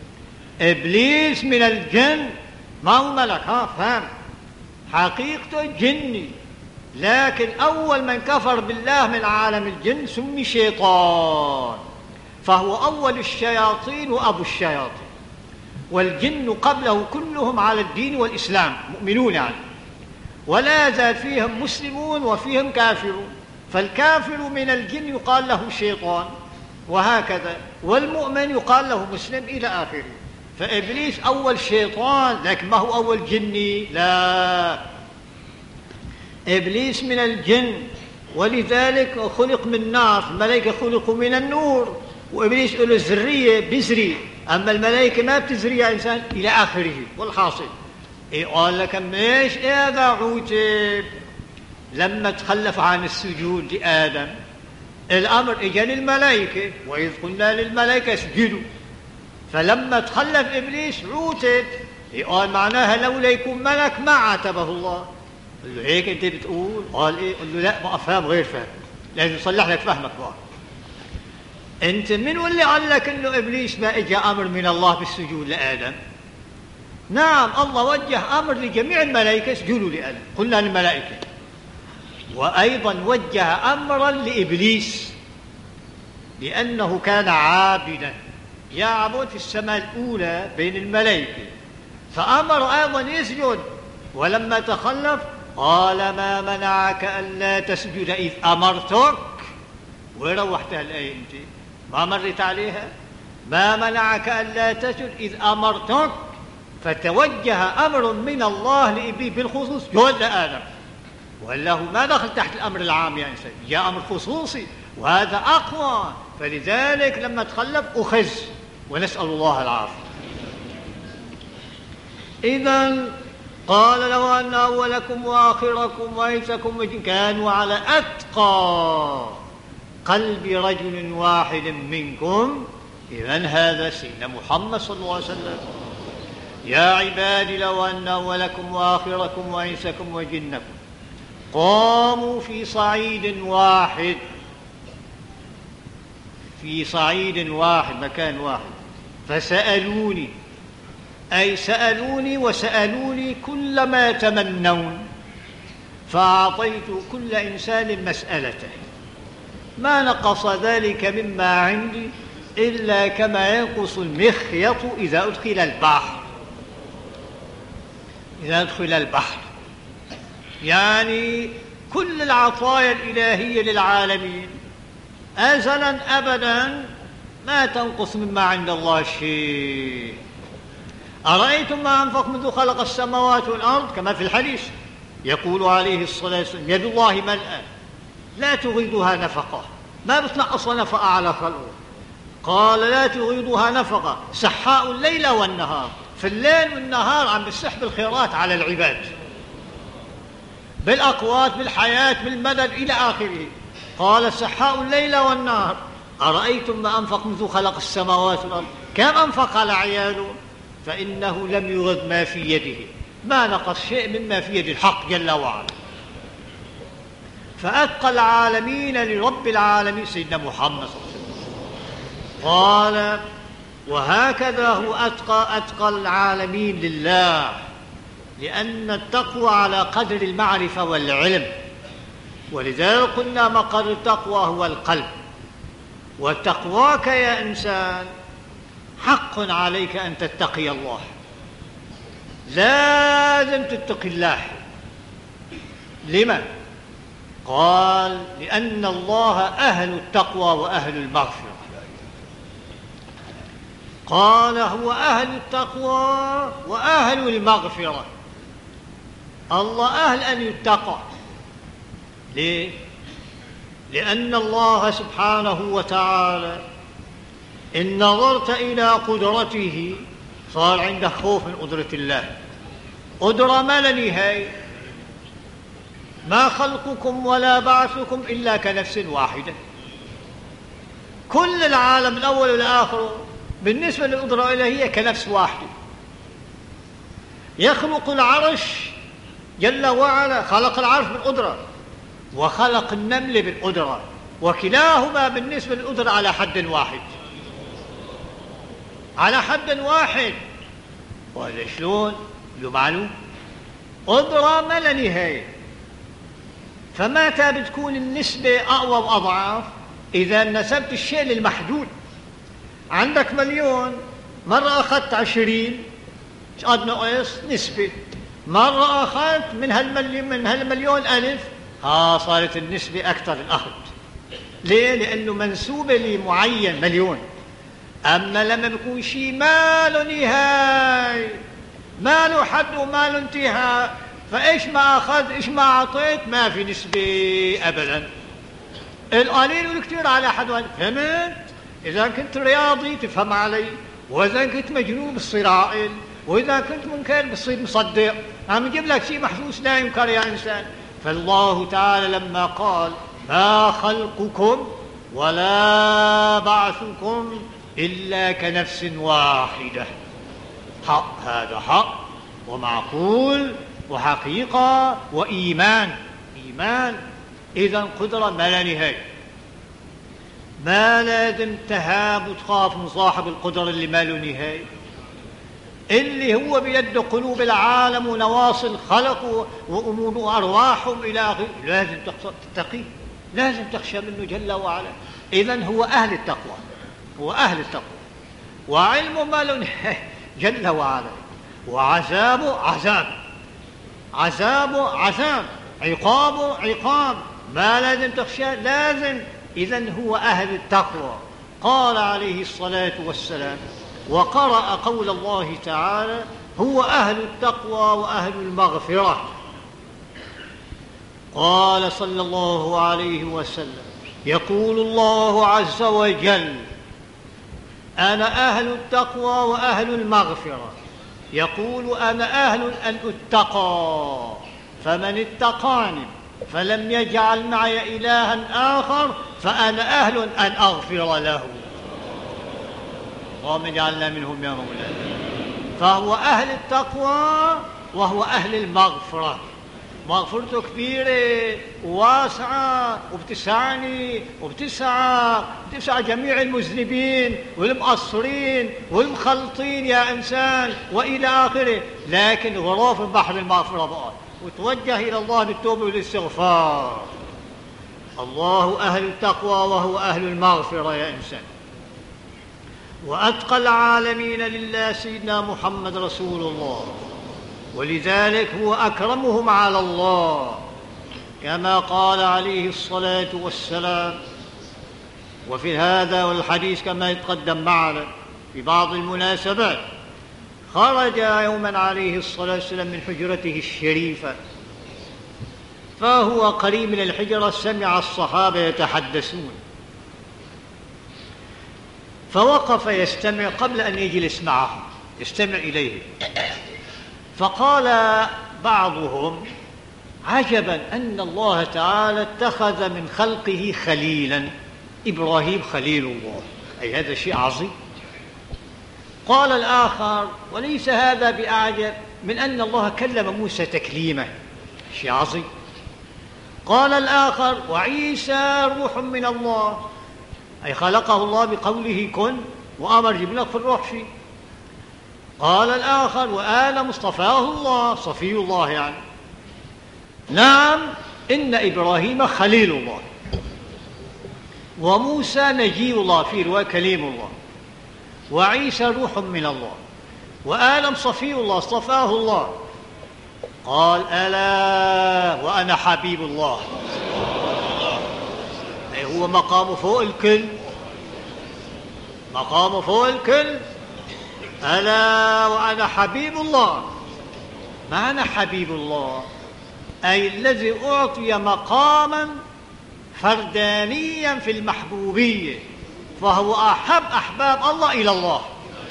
إبليس من الجن ما هو ملك، ها فهم حقيقته جني، لكن أول من كفر بالله من عالم الجن سمي شيطان، فهو أول الشياطين وأبو الشياطين. والجن قبله كلهم على الدين والإسلام مؤمنون يعني، ولا زال فيهم مسلمون وفيهم كافرون، فالكافر من الجن يقال له شيطان وهكذا، والمؤمن يقال له مسلم إلى آخره. فإبليس أول شيطان لكن ما هو أول جني، لا، إبليس من الجن، ولذلك خلق من نار، الملائكة خلقوا من النور، وإبليس له ذرية بزري، أما الملائكة ما بتزري يا إنسان إلى آخره. والحاصل إيه قال لك ماش هذا عوتب لما تخلف عن السجود لآدم الأمر إجا للملائكة وإذ قلنا للملائكة اسجدوا، فلما تخلف إبليس عوتب قال معناها لولا يكون ملك ما عاتبه الله. قال له هيك أنت بتقول؟ قال إيه؟ قال له لا بقى فهم غير فهم، لازم يصلح لك فهمك بقى. أنت من واللي قال لك إنه إبليس ما إجا أمر من الله بالسجود لآدم؟ نعم الله وجه أمر لجميع الملائكة اسجدوا لآدم، قلنا للملائكة، وأيضا وجه أمرا لإبليس لأنه كان عابدا يعبد في السماء الأولى بين الملائكة، فأمر أيضا يسجد، ولما تخلف قال ما منعك ألا تسجد إذ أمرتك. وروحتها الآية أنت ما مرت عليها؟ ما منعك ألا تسجد إذ أمرتك، فتوجه أمر من الله لإبليس بالخصوص جود لآدم، ولا هو ما دخل تحت الأمر العام يا إنسان، جاء أمر خصوصي وهذا أقوى، فلذلك لما تخلف أخذ، ونسأل الله العافية. إذن قال لو أن أولكم وآخركم وإنسكم كانوا على أتقى قلب رجل واحد منكم، إذن هذا سيدنا محمد صلى الله عليه وسلم. يا عبادي لو أن أولكم وآخركم وإنسكم وجنكم قاموا في صعيد واحد، في صعيد واحد مكان واحد، فسألوني، أي سألوني وسألوني كل ما يتمنون، فأعطيت كل إنسان مسألته، ما نقص ذلك مما عندي إلا كما ينقص المخيط إذا أدخل البحر. إذا أدخل البحر يعني كل العطايا الإلهية للعالمين أزلا أبدا ما تنقص مما عند الله شيء. أرأيتم ما أنفق منذ خلق السماوات والأرض، كما في الحديث يقول عليه الصلاة والسلام: يد الله ملأى لا تغيضها نفقة. ما بتنقص نفقة على خلقه. قال: لا تغيضها نفقة، سحاء الليل والنهار، في الليل والنهار عم بتسحب الخيرات على العباد بالأقوات، بالحياة، بالمدد إلى آخره. قال: سحاء الليل والنهار. أرأيتم ما أنفق منذ خلق السماوات والأرض، كم أنفق على عياله؟ فإنه لم يغض ما في يده، ما نقص شيء مما في يد الحق جل وعلا. فأتقى العالمين لرب العالمين سيدنا محمد صلى الله عليه وسلم. قال: وهكذا هو أتقى أتقى العالمين لله، لأن التقوى على قدر المعرفة والعلم، ولذلك قلنا مقر التقوى هو القلب. وتقواك يا إنسان حق عليك أن تتقي الله، لازم تتقي الله. لما؟ قال: لأن الله أهل التقوى وأهل المغفرة. قال: هو أهل التقوى وأهل المغفرة. الله أهل أن يتقى. ليه؟ لأن الله سبحانه وتعالى إن نظرت إلى قدرته صار عندك خوف من قدرة الله. قدرة ما لا نهاية. ما خلقكم ولا بعثكم إلا كنفس واحدة. كل العالم الأول والآخر بالنسبة للقدرة الإلهية كنفس واحدة. يخلق العرش جل وعلا، خلق العرش بالقدرة، وخلق النمل بالقدرة، وكلاهما بالنسبة للقدرة على حد واحد، على حد واحد. وهذا شلون؟ له معلوم. قدرة ما لا نهاية. فمتى بتكون النسبة أقوى وأضعاف؟ إذا نسبت الشيء للمحدود. عندك مليون، مرة أخذت عشرين، قد نقص نسبة. مرة أخذت من هالمليون من هالمليون ألف، ها صارت النسبة أكثر الأخذ. ليه؟ لأنه منسوبة لمعين مليون. أما لما بيكون شيء ما له نهاية، ما له حد وما له انتهاء، فإيش ما أخذ إيش ما أعطيت ما في نسبة أبدا. القليل والكثير على حد واحد. فهمت؟ إذا كنت رياضي تفهم علي، وإذا كنت مجنون بتصير عاقل، وإذا كنت منكر بتصير مصدق. عم يجيب لك شيء محسوس لا ينكر يا إنسان. فالله تعالى لما قال: ما خلقكم ولا بعثكم إلا كنفس واحدة، حق، هذا حق ومعقول وحقيقة وإيمان. إيمان. إذن قدرة ما لا نهاية. ما لازم تهاب وتخاف من صاحب القدرة اللي ما له نهاية، اللي هو بيد قلوب العالم ونواصل خلقه وأمور وأرواحهم إلى آخره. لازم تتقيه، لازم تخشى منه جل وعلا. إذن هو أهل التقوى، هو أهل التقوى. وعلمه ما له نهاية جل وعلا. وعذابه عذاب، عذابه عذاب، عقابه عقاب. ما لازم تخشى، لازم. إذن هو أهل التقوى. قال عليه الصلاة والسلام وقرأ قول الله تعالى: هو أهل التقوى وأهل المغفرة. قال صلى الله عليه وسلم: يقول الله عز وجل: أنا أهل التقوى وأهل المغفرة. يقول: أنا أهل أن أتقى، فمن اتقاني فلم يجعل معي إلها آخر فأنا أهل أن أغفر له. اللهم اجعلنا منهم يا مولانا. فهو أهل التقوى وهو أهل المغفرة. مغفرته كبيرة وواسعة وبتسعني وبتسعى بتسعى جميع المذنبين والمقصرين والمخلطين يا إنسان وإلى آخره. لكن غراف البحر المغفرة بقى، وتوجه إلى الله بالتوبة والاستغفار. الله أهل التقوى وهو أهل المغفرة يا إنسان. وأتقى العالمين لله سيدنا محمد رسول الله، ولذلك هو أكرمهم على الله، كما قال عليه الصلاة والسلام: وفي هذا والحديث كما يتقدم معنا في بعض المناسبات، خرج يوما عليه الصلاة والسلام من حجرته الشريفة، فهو قريب من الحجرة، سمع الصحابة يتحدثون فوقف يستمع قبل أن يجلس معهم، يستمع إليه. فقال بعضهم: عجبا أن الله تعالى اتخذ من خلقه خليلا، إبراهيم خليل الله، أي هذا شيء عظيم. قال الآخر: وليس هذا بأعجب من أن الله كلم موسى تكليما، شيء عظيم. قال الآخر: وعيسى روح من الله، أي خلقه الله بقوله كن وأمر جبريل في الروح فيه. قال الآخر: وآدم اصطفاه الله، صفي الله يعني. نعم، إن إبراهيم خليل الله، وموسى نجي الله في رواية كليم الله، وعيسى روح من الله، وآدم صفي الله اصطفاه الله. قال: ألا وأنا حبيب الله، أي هو مقام فوق الكل، مقام فوق الكل. ألا وأنا حبيب الله. معنى حبيب الله أي الذي أعطي مقاما فردانيا في المحبوبية، فهو أحب أحباب الله إلى الله.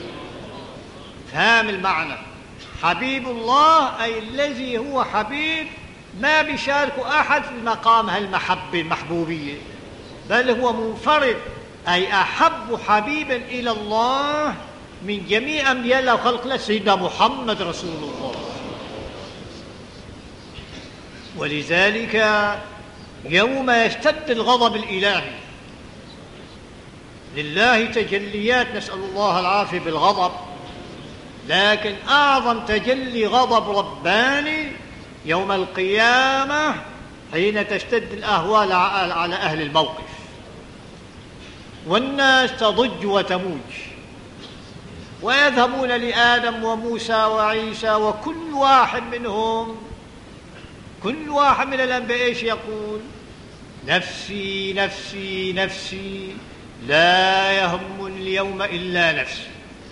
فهم المعنى؟ حبيب الله أي الذي هو حبيب، ما بيشارك أحد في مقام هالمحبة المحبوبية، بل هو منفرد، أي أحب حبيب إلى الله من جميع أنبياء الله وخلق الله سيدنا محمد رسول الله. ولذلك يوم يشتد الغضب الإلهي، لله تجليات، نسأل الله العافية بالغضب، لكن أعظم تجلي غضب رباني يوم القيامة حين تشتد الأهوال على أهل الموقف، والناس تضج وتموج، ويذهبون لآدم وموسى وعيسى، وكل واحد منهم، كل واحد من الأنبياء إيش يقول؟ نفسي نفسي نفسي، لا يهم اليوم إلا نفسي.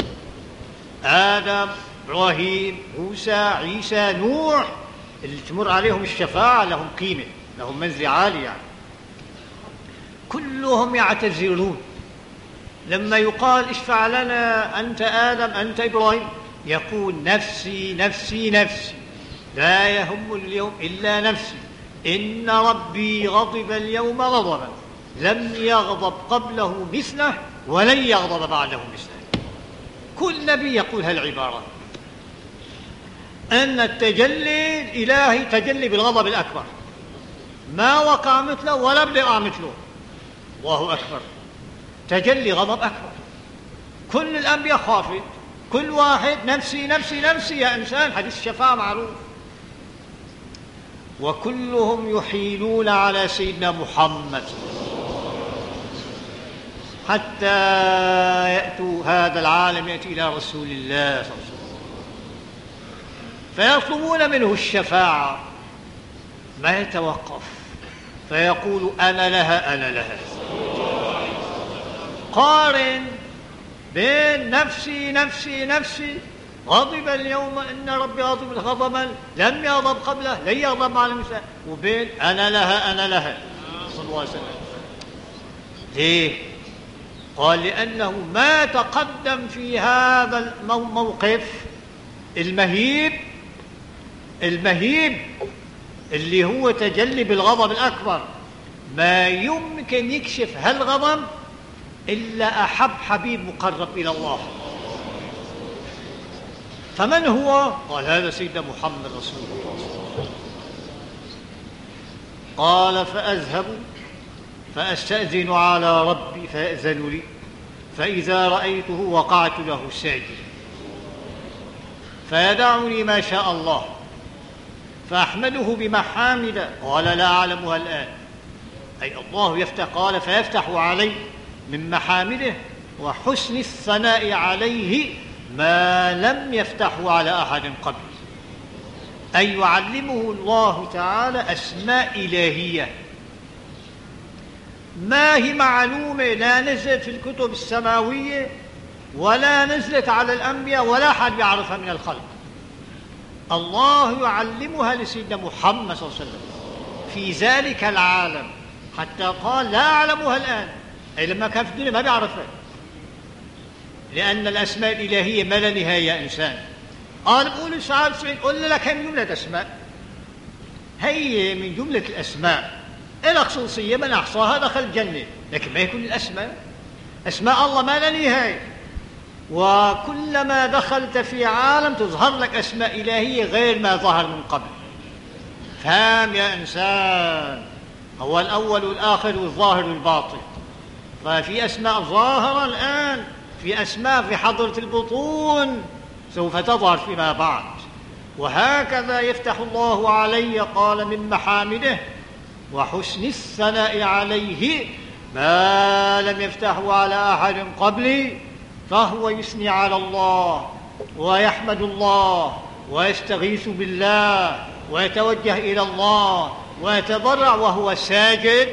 آدم، إبراهيم، موسى، عيسى، نوح، اللي تمر عليهم الشفاعة لهم قيمة، لهم منزلة عالية يعني. كلهم يعتذرون لما يقال اشفع لنا أنت آدم أنت إبراهيم، يقول نفسي نفسي نفسي، لا يهم اليوم إلا نفسي، إن ربي غضب اليوم غضبا لم يغضب قبله مثله ولن يغضب بعده مثله. كل نبي يقول هالعبارة، أن التجلي الإلهي تجلي بالغضب الأكبر، ما وقع مثله ولا بيقع مثله. الله أكبر، تجلي غضب أكبر. كل الأنبياء خافت، كل واحد نفسي نفسي نفسي يا إنسان، حديث الشفاعة معروف. وكلهم يحيلون على سيدنا محمد حتى يأتوا هذا العالم، يأتي إلى رسول الله صلى الله عليه وسلم، فيطلبون منه الشفاعة، ما يتوقف، فيقول أنا لها أنا لها. قارن بين نفسي نفسي نفسي، غضب اليوم إن ربي غضب غضبا لم يغضب قبله لن يغضب على مثله، وبين أنا لها أنا لها صلى الله عليه وسلم. ليه؟ قال لأنه ما تقدم في هذا الموقف المهيب المهيب اللي هو تجلي بالغضب الأكبر، ما يمكن يكشف هالغضب إلا أحب حبيب مقرب إلى الله. فمن هو؟ قال هذا سيدنا محمد رسول الله. قال فأذهب فأستأذن على ربي فيأذن لي، فإذا رأيته وقعت له ساجدا، فيدعني ما شاء الله، فأحمده بمحامد قال لا أعلمها الآن، أي الله يفتح، قال فيفتح علي من محامده وحسن الثناء عليه ما لم يفتحه على أحد قبل، أي يعلمه الله تعالى أسماء إلهية ما هي معلومة لا نزلت في الكتب السماوية ولا نزلت على الأنبياء ولا حد يعرفها من الخلق. الله يعلمها لسيدنا محمد صلى الله عليه وسلم في ذلك العالم، حتى قال لا أعلمها الآن، أي لما كان في الدنيا ما بيعرفها، لأن الأسماء الإلهية ما لا نهاية يا إنسان. قال بقول سعاد سعيد قل لك هي من جملة أسماء، هي من جملة الأسماء، إلى خصوصية من أحصاها دخل الجنة، لكن ما يكون الأسماء أسماء الله ما لا نهاية، وكلما دخلت في عالم تظهر لك أسماء إلهية غير ما ظهر من قبل. فهم يا إنسان، هو الأول والآخر والظاهر والباطن، ففي أسماء ظاهرة الآن، في أسماء في حضرة البطون سوف تظهر فيما بعد. وهكذا يفتح الله علي، قال من محامده وحسن الثناء عليه ما لم يفتحه على أحد قبلي، فهو يثني على الله ويحمد الله ويستغيث بالله ويتوجه إلى الله ويتضرع وهو ساجد.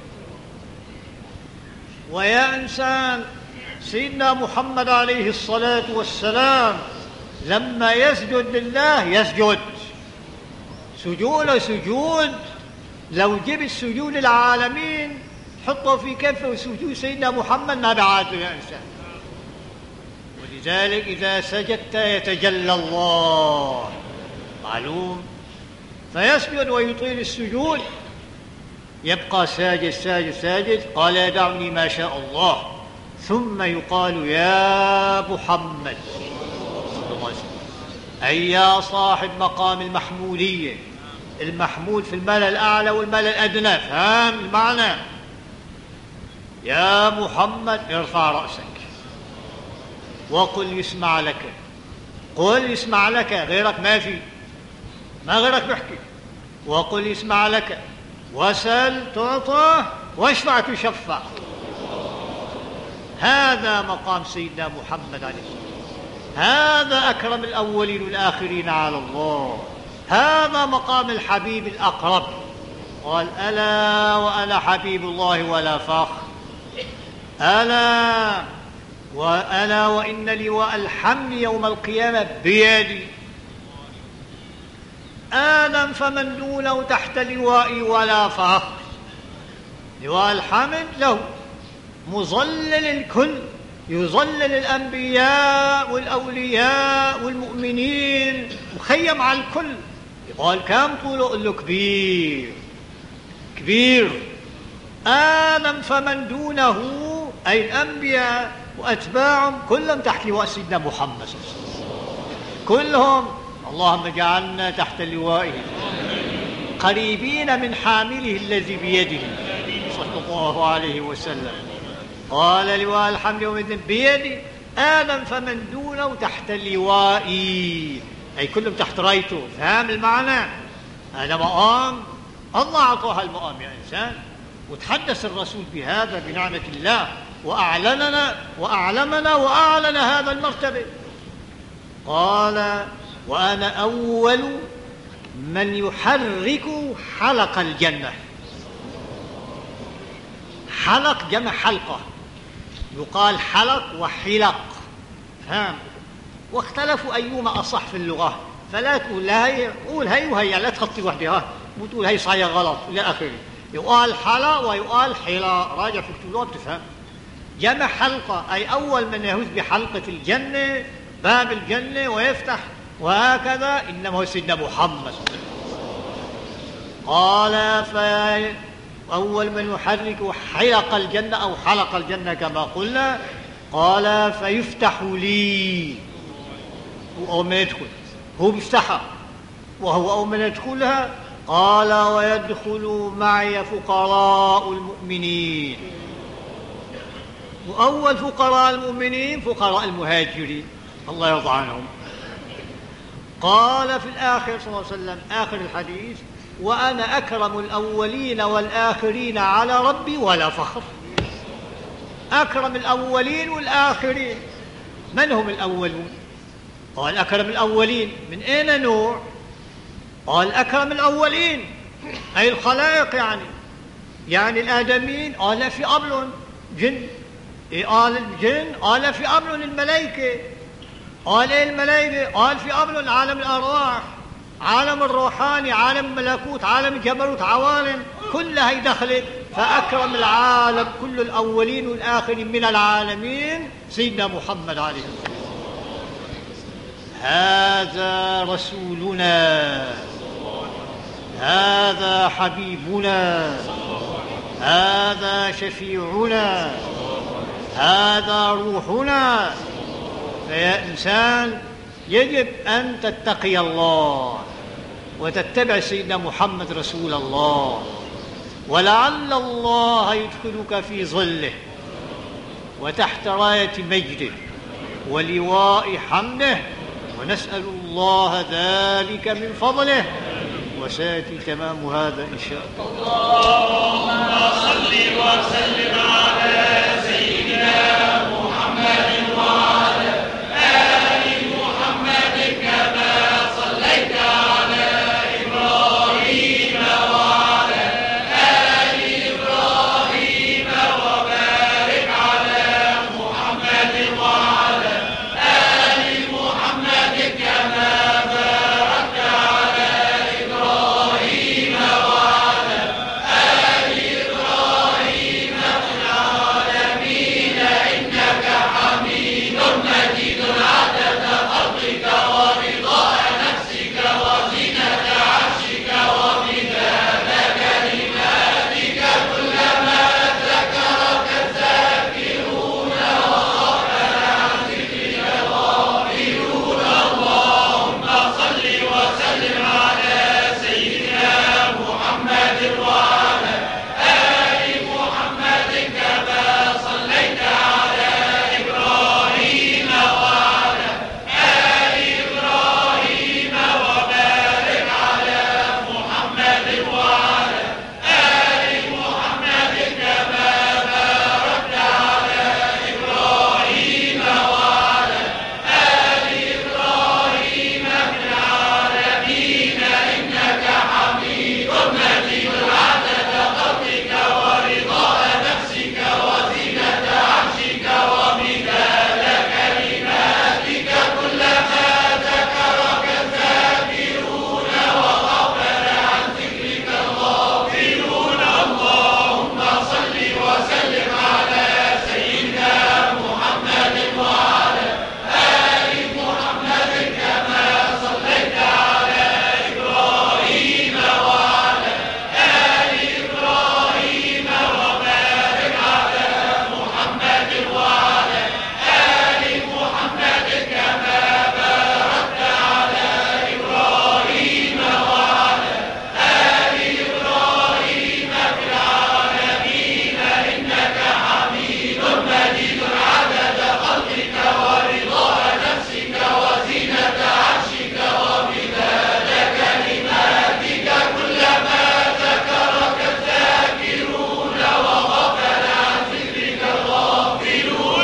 ويا إنسان، سيدنا محمد عليه الصلاة والسلام لما يسجد لله يسجد سجود سجود لو جبت سجود العالمين حطه في كفه وسجود سيدنا محمد ما بعاده يا إنسان. ولذلك إذا سجدت يتجلى الله، معلوم، فيسجد ويطيل السجود، يبقى ساجد ساجد ساجد، قال يدعني ما شاء الله، ثم يقال يا محمد صلى الله عليه وسلم، أي يا صاحب مقام المحمولية، المحمول في الملأ الأعلى والملأ الأدنى، فهم المعنى؟ يا محمد ارفع رأسك وقل يسمع لك، قل يسمع لك، غيرك ما في، ما غيرك بيحكي، وقل يسمع لك، وسل تعطى، واشفع تشفع. هذا مقام سيدنا محمد عليه الصلاة، هذا أكرم الأولين والآخرين على الله، هذا مقام الحبيب الأقرب. قال ألا وأنا حبيب الله ولا فخر، ألا وألا وإن لواء الحمد يوم القيامة بيدي، آدم فمن دونه تحت لوائي ولا فخر. لواء الحمد له، مظلل الكل، يظلل الأنبياء والأولياء والمؤمنين، مخيم على الكل. يقال كم طوله؟ قل له كبير كبير. آدم فمن دونه أي الأنبياء وأتباعهم كلهم تحت لواء سيدنا محمد صلى الله عليه وسلم، كلهم. اللهم اجعلنا تحت لوائه قريبين من حامله الذي بيده صلى الله عليه وسلم. قال لواء الحمد يومئذ بيدي، آدم فمن دونه تحت لوائي، أي كلهم تحت رايته. فهم المعنى؟ هذا مقام الله أعطاها المقام يا إنسان، وتحدث الرسول بهذا بنعمة الله، وأعلننا وأعلمنا وأعلن هذا المرتبة. قال وأنا أول من يحرك حلق الجنة. حلق جمع حلقة، يقال حلق وحلق، فهم؟ واختلفوا أيهما أصح في اللغة، فلا تقول هي، قول هي وهي، لا تخطي وحدها وتقول هي صحيح غلط إلى آخره. يقال حلق ويقال حلا، راجع في الكتب بتفهم. جمع حلقة أي أول من يهوز بحلقة الجنة، باب الجنة ويفتح، وهكذا إنما هو سيدنا محمد. قال فأول من يحرك حلق الجنة أو حلق الجنة كما قلنا. قال فيفتح لي، هو أول من يدخل، هو بيفتحها وهو أول من يدخلها. قال ويدخل معي فقراء المؤمنين، وأول فقراء المؤمنين فقراء المهاجرين الله يرضى عنهم. قال في الآخر صلى الله عليه وسلم آخر الحديث وأنا أكرم الأولين والآخرين على ربي ولا فخر. أكرم الأولين والآخرين، من هم الأولون؟ قال أكرم الأولين، من أين نوع؟ قال أكرم الأولين أي الخلائق يعني، يعني الآدميين قال في قبلهم جن، قال الجن قال في قبلهم الملائكة، قال إيه الملائكة؟ قال في قبلهم عالم الأرواح، عالم الروحاني، عالم الملكوت، عالم الجبروت، عوالم كلها هي دخلت. فأكرم العالم كل الأولين والآخرين من العالمين سيدنا محمد عليه الصلاة والسلام. هذا رسولنا، هذا حبيبنا، هذا شفيعنا، هذا روحنا. فيا إنسان يجب أن تتقي الله وتتبع سيدنا محمد رسول الله، ولعل الله يدخلك في ظله وتحت راية مجده ولواء حمده، ونسأل الله ذلك من فضله، وسيأتي تمام هذا إن شاء الله. اللهم صل وسلم على سيدنا محمد وعلى آل محمد كما صليت على إبراهيم وعلى آل إبراهيم، وبارك على محمد وعلى آل محمد كما باركت على إبراهيم وعلى آل إبراهيم في العالمين إنك حميد مجيد. عدد خلقك ورضاء نفسك وزنة عرشك ومداد كلماتك، كلما ذكرك الذاكرون وغفل عن ذكرك الغافلون. اللهم صل وسلم على سيدنا محمد وعلى آل محمد كما صليت على إبراهيم وعلى آل إبراهيم، وبارك على محمد وعلى آل محمد كما باركت على إبراهيم وعلى آل إبراهيم في العالمين إنك حميد مجيد. عدد خلقك ورضاء نفسك وزنة عرشك ومداد كلماتك، كلما ذكرك الذاكرون وغفل عن ذكرك الغافلون. اللهم صل وسلم على سيدنا محمد وعلى آل محمد كما صليت على إبراهيم وعلى آل إبراهيم، وبارك على محمد وعلى آل محمد كما باركت على إبراهيم وعلى آل إبراهيم في العالمين إنك حميد مجيد. عدد خلقك ورضاء نفسك وزنة عرشك ومداد كلماتك، كلما ذكرك الذاكرون وغفل عن ذكرك الغافلون.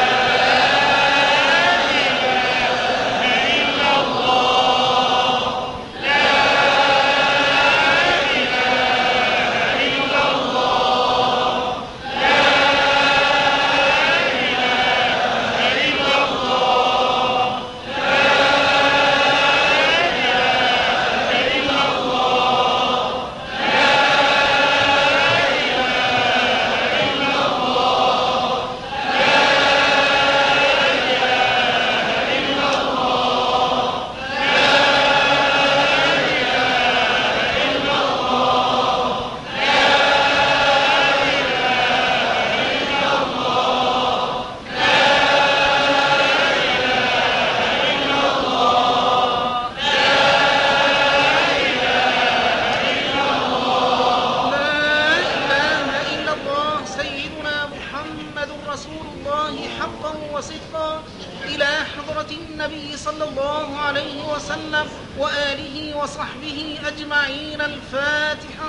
النبي صلى الله عليه وسلم وآله وصحبه أجمعين. الفاتحة.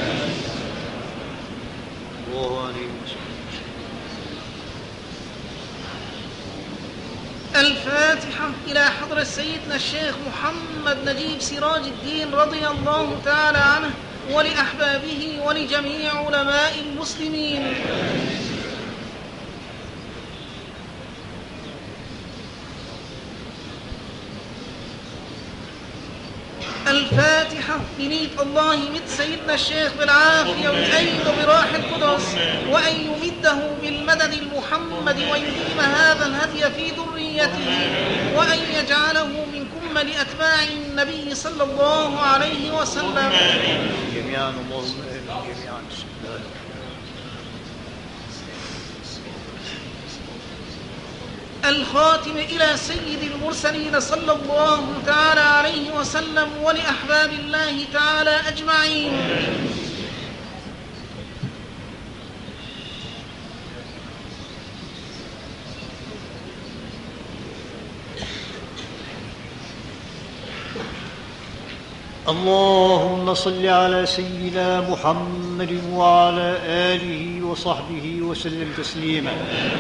الله عليه وسلم. الفاتحة إلى حضرة سيدنا الشيخ محمد نجيب سراج الدين رضي الله تعالى عنه ولأحبابه ولجميع علماء المسلمين. الفاتحة. بنية الله يمد سيدنا الشيخ بالعافية ويأيده بروح القدس، وأن يمده بالمدد المحمد ويديم هذا الهدي في ذريته، وأن يجعله من كمل أتباع النبي صلى الله عليه وسلم. جميعا اللهم آمين جميعا. الخاتم إلى سيد المرسلين صلى الله تعالى عليه وسلم ولأحباب الله تعالى أجمعين. اللهم صل على سيدنا محمد وعلى آله وصحبه وسلم تسليما،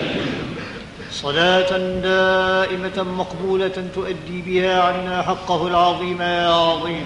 صلاة دائمة مقبولة تؤدي بها عنا حقه العظيم يا عظيم،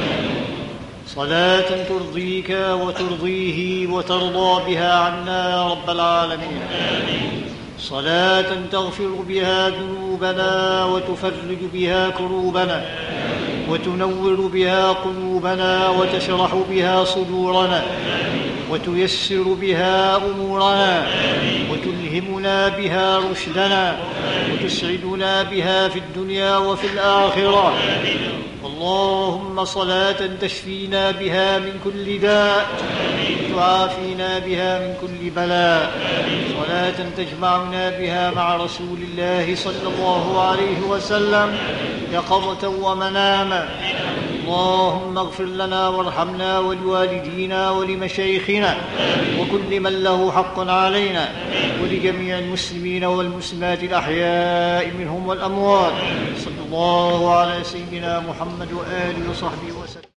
صلاة ترضيك وترضيه وترضى بها عنا يا رب العالمين، صلاة تغفر بها ذنوبنا وتفرج بها كروبنا وتنور بها قلوبنا وتشرح بها صدورنا وتيسر بها أمورنا وتلهمنا بها رشدنا وتسعدنا بها في الدنيا وفي الآخرة. اللهم صلاة تشفينا بها من كل داء وتعافينا بها من كل بلاء، صلاة تجمعنا بها مع رسول الله صلى الله عليه وسلم يقظة ومناما. اللهم اغفر لنا وارحمنا ولوالدينا ولمشايخنا وكل من له حق علينا ولجميع المسلمين والمسلمات الأحياء منهم والأموات. صلى الله على سيدنا محمد وآله وصحبه وسلم.